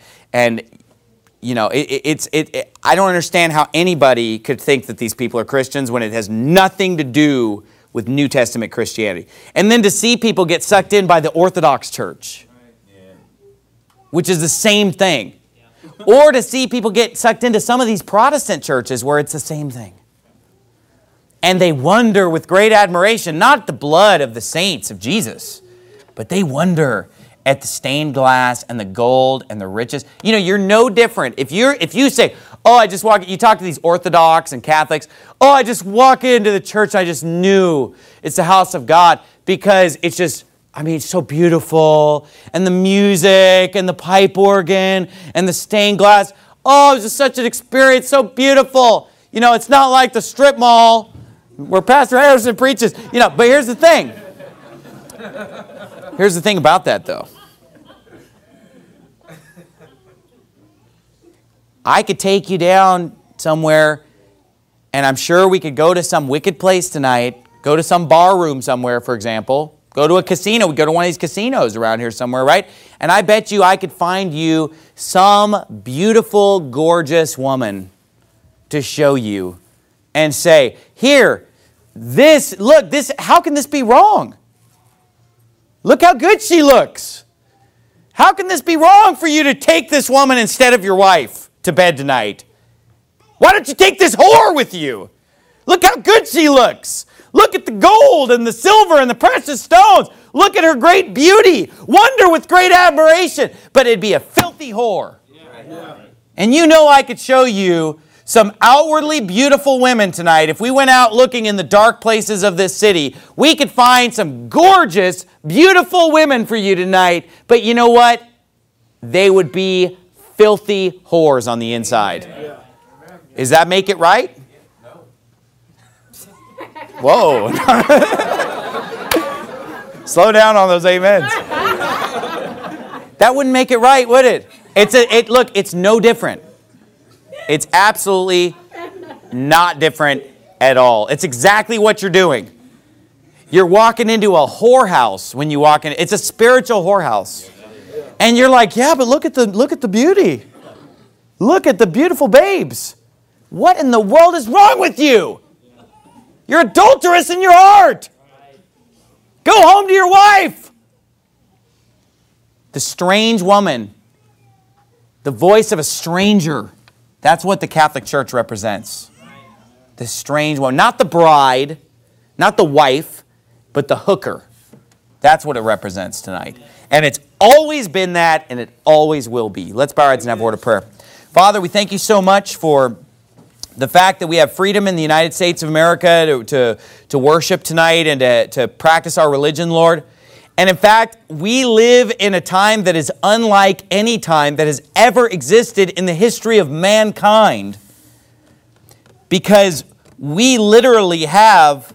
don't understand how anybody could think that these people are Christians when it has nothing to do with New Testament Christianity. And then to see people get sucked in by the Orthodox Church, which is the same thing. Or to see people get sucked into some of these Protestant churches where it's the same thing. And they wonder with great admiration, not the blood of the saints of Jesus, but they wonder at the stained glass and the gold and the riches. You're no different. If you say, you talk to these Orthodox and Catholics, I just walk into the church and I just knew it's the house of God because it's so beautiful, and the music and the pipe organ and the stained glass. Oh, it's just such an experience, so beautiful. It's not like the strip mall where Pastor Harrison preaches. But here's the thing. Here's the thing about that, though. I could take you down somewhere, and I'm sure we could go to some wicked place tonight, go to some bar room somewhere, for example, go to a casino. We go to one of these casinos around here somewhere, right? And I bet you I could find you some beautiful, gorgeous woman to show you and say, here, how can this be wrong? Look how good she looks. How can this be wrong for you to take this woman instead of your wife to bed tonight? Why don't you take this whore with you? Look how good she looks. Look at the gold and the silver and the precious stones. Look at her great beauty. Wonder with great admiration. But it'd be a filthy whore. Yeah. And I could show you some outwardly beautiful women tonight. If we went out looking in the dark places of this city, we could find some gorgeous, beautiful women for you tonight. But you know what? They would be filthy whores on the inside. Does that make it right? Whoa. Slow down on those amens. That wouldn't make it right, would it? Look, it's no different. It's absolutely not different at all. It's exactly what you're doing. You're walking into a whorehouse when you walk in. It's a spiritual whorehouse. And you're like, yeah, but look at the beauty. Look at the beautiful babes. What in the world is wrong with you? You're adulterous in your heart. Go home to your wife. The strange woman, the voice of a stranger, that's what the Catholic Church represents. The strange woman, not the bride, not the wife, but the hooker. That's what it represents tonight. And it's always been that, and it always will be. Let's bow our heads and have a word of prayer. Father, we thank you so much for the fact that we have freedom in the United States of America to worship tonight and to practice our religion, Lord. And in fact, we live in a time that is unlike any time that has ever existed in the history of mankind, because we literally have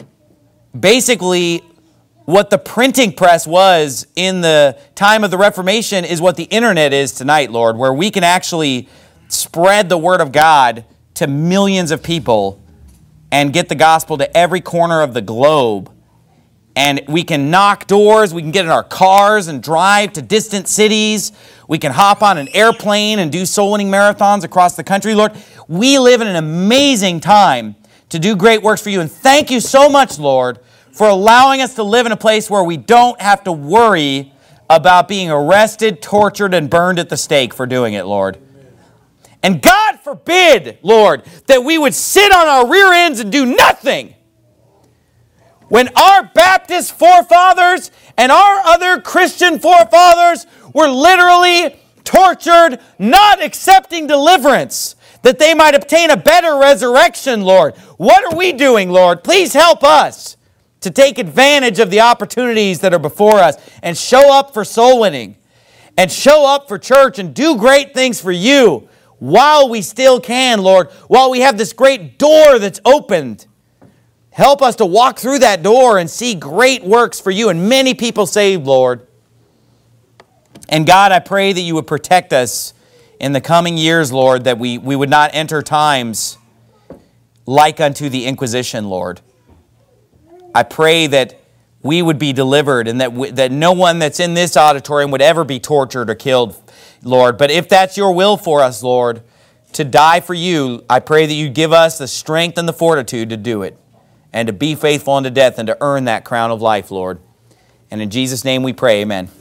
basically what the printing press was in the time of the Reformation is what the internet is tonight, Lord, where we can actually spread the Word of God to millions of people and get the gospel to every corner of the globe. And we can knock doors, we can get in our cars and drive to distant cities. We can hop on an airplane and do soul-winning marathons across the country, Lord. We live in an amazing time to do great works for you. And thank you so much, Lord, for allowing us to live in a place where we don't have to worry about being arrested, tortured, and burned at the stake for doing it, Lord. And God forbid, Lord, that we would sit on our rear ends and do nothing when our Baptist forefathers and our other Christian forefathers were literally tortured, not accepting deliverance, that they might obtain a better resurrection, Lord. What are we doing, Lord? Please help us to take advantage of the opportunities that are before us and show up for soul winning and show up for church and do great things for you while we still can, Lord, while we have this great door that's opened. Help us to walk through that door and see great works for you and many people saved, Lord. And God, I pray that you would protect us in the coming years, Lord, that we would not enter times like unto the Inquisition, Lord. I pray that we would be delivered and that no one that's in this auditorium would ever be tortured or killed, Lord. But if that's your will for us, Lord, to die for you, I pray that you give us the strength and the fortitude to do it and to be faithful unto death and to earn that crown of life, Lord. And in Jesus' name we pray, amen.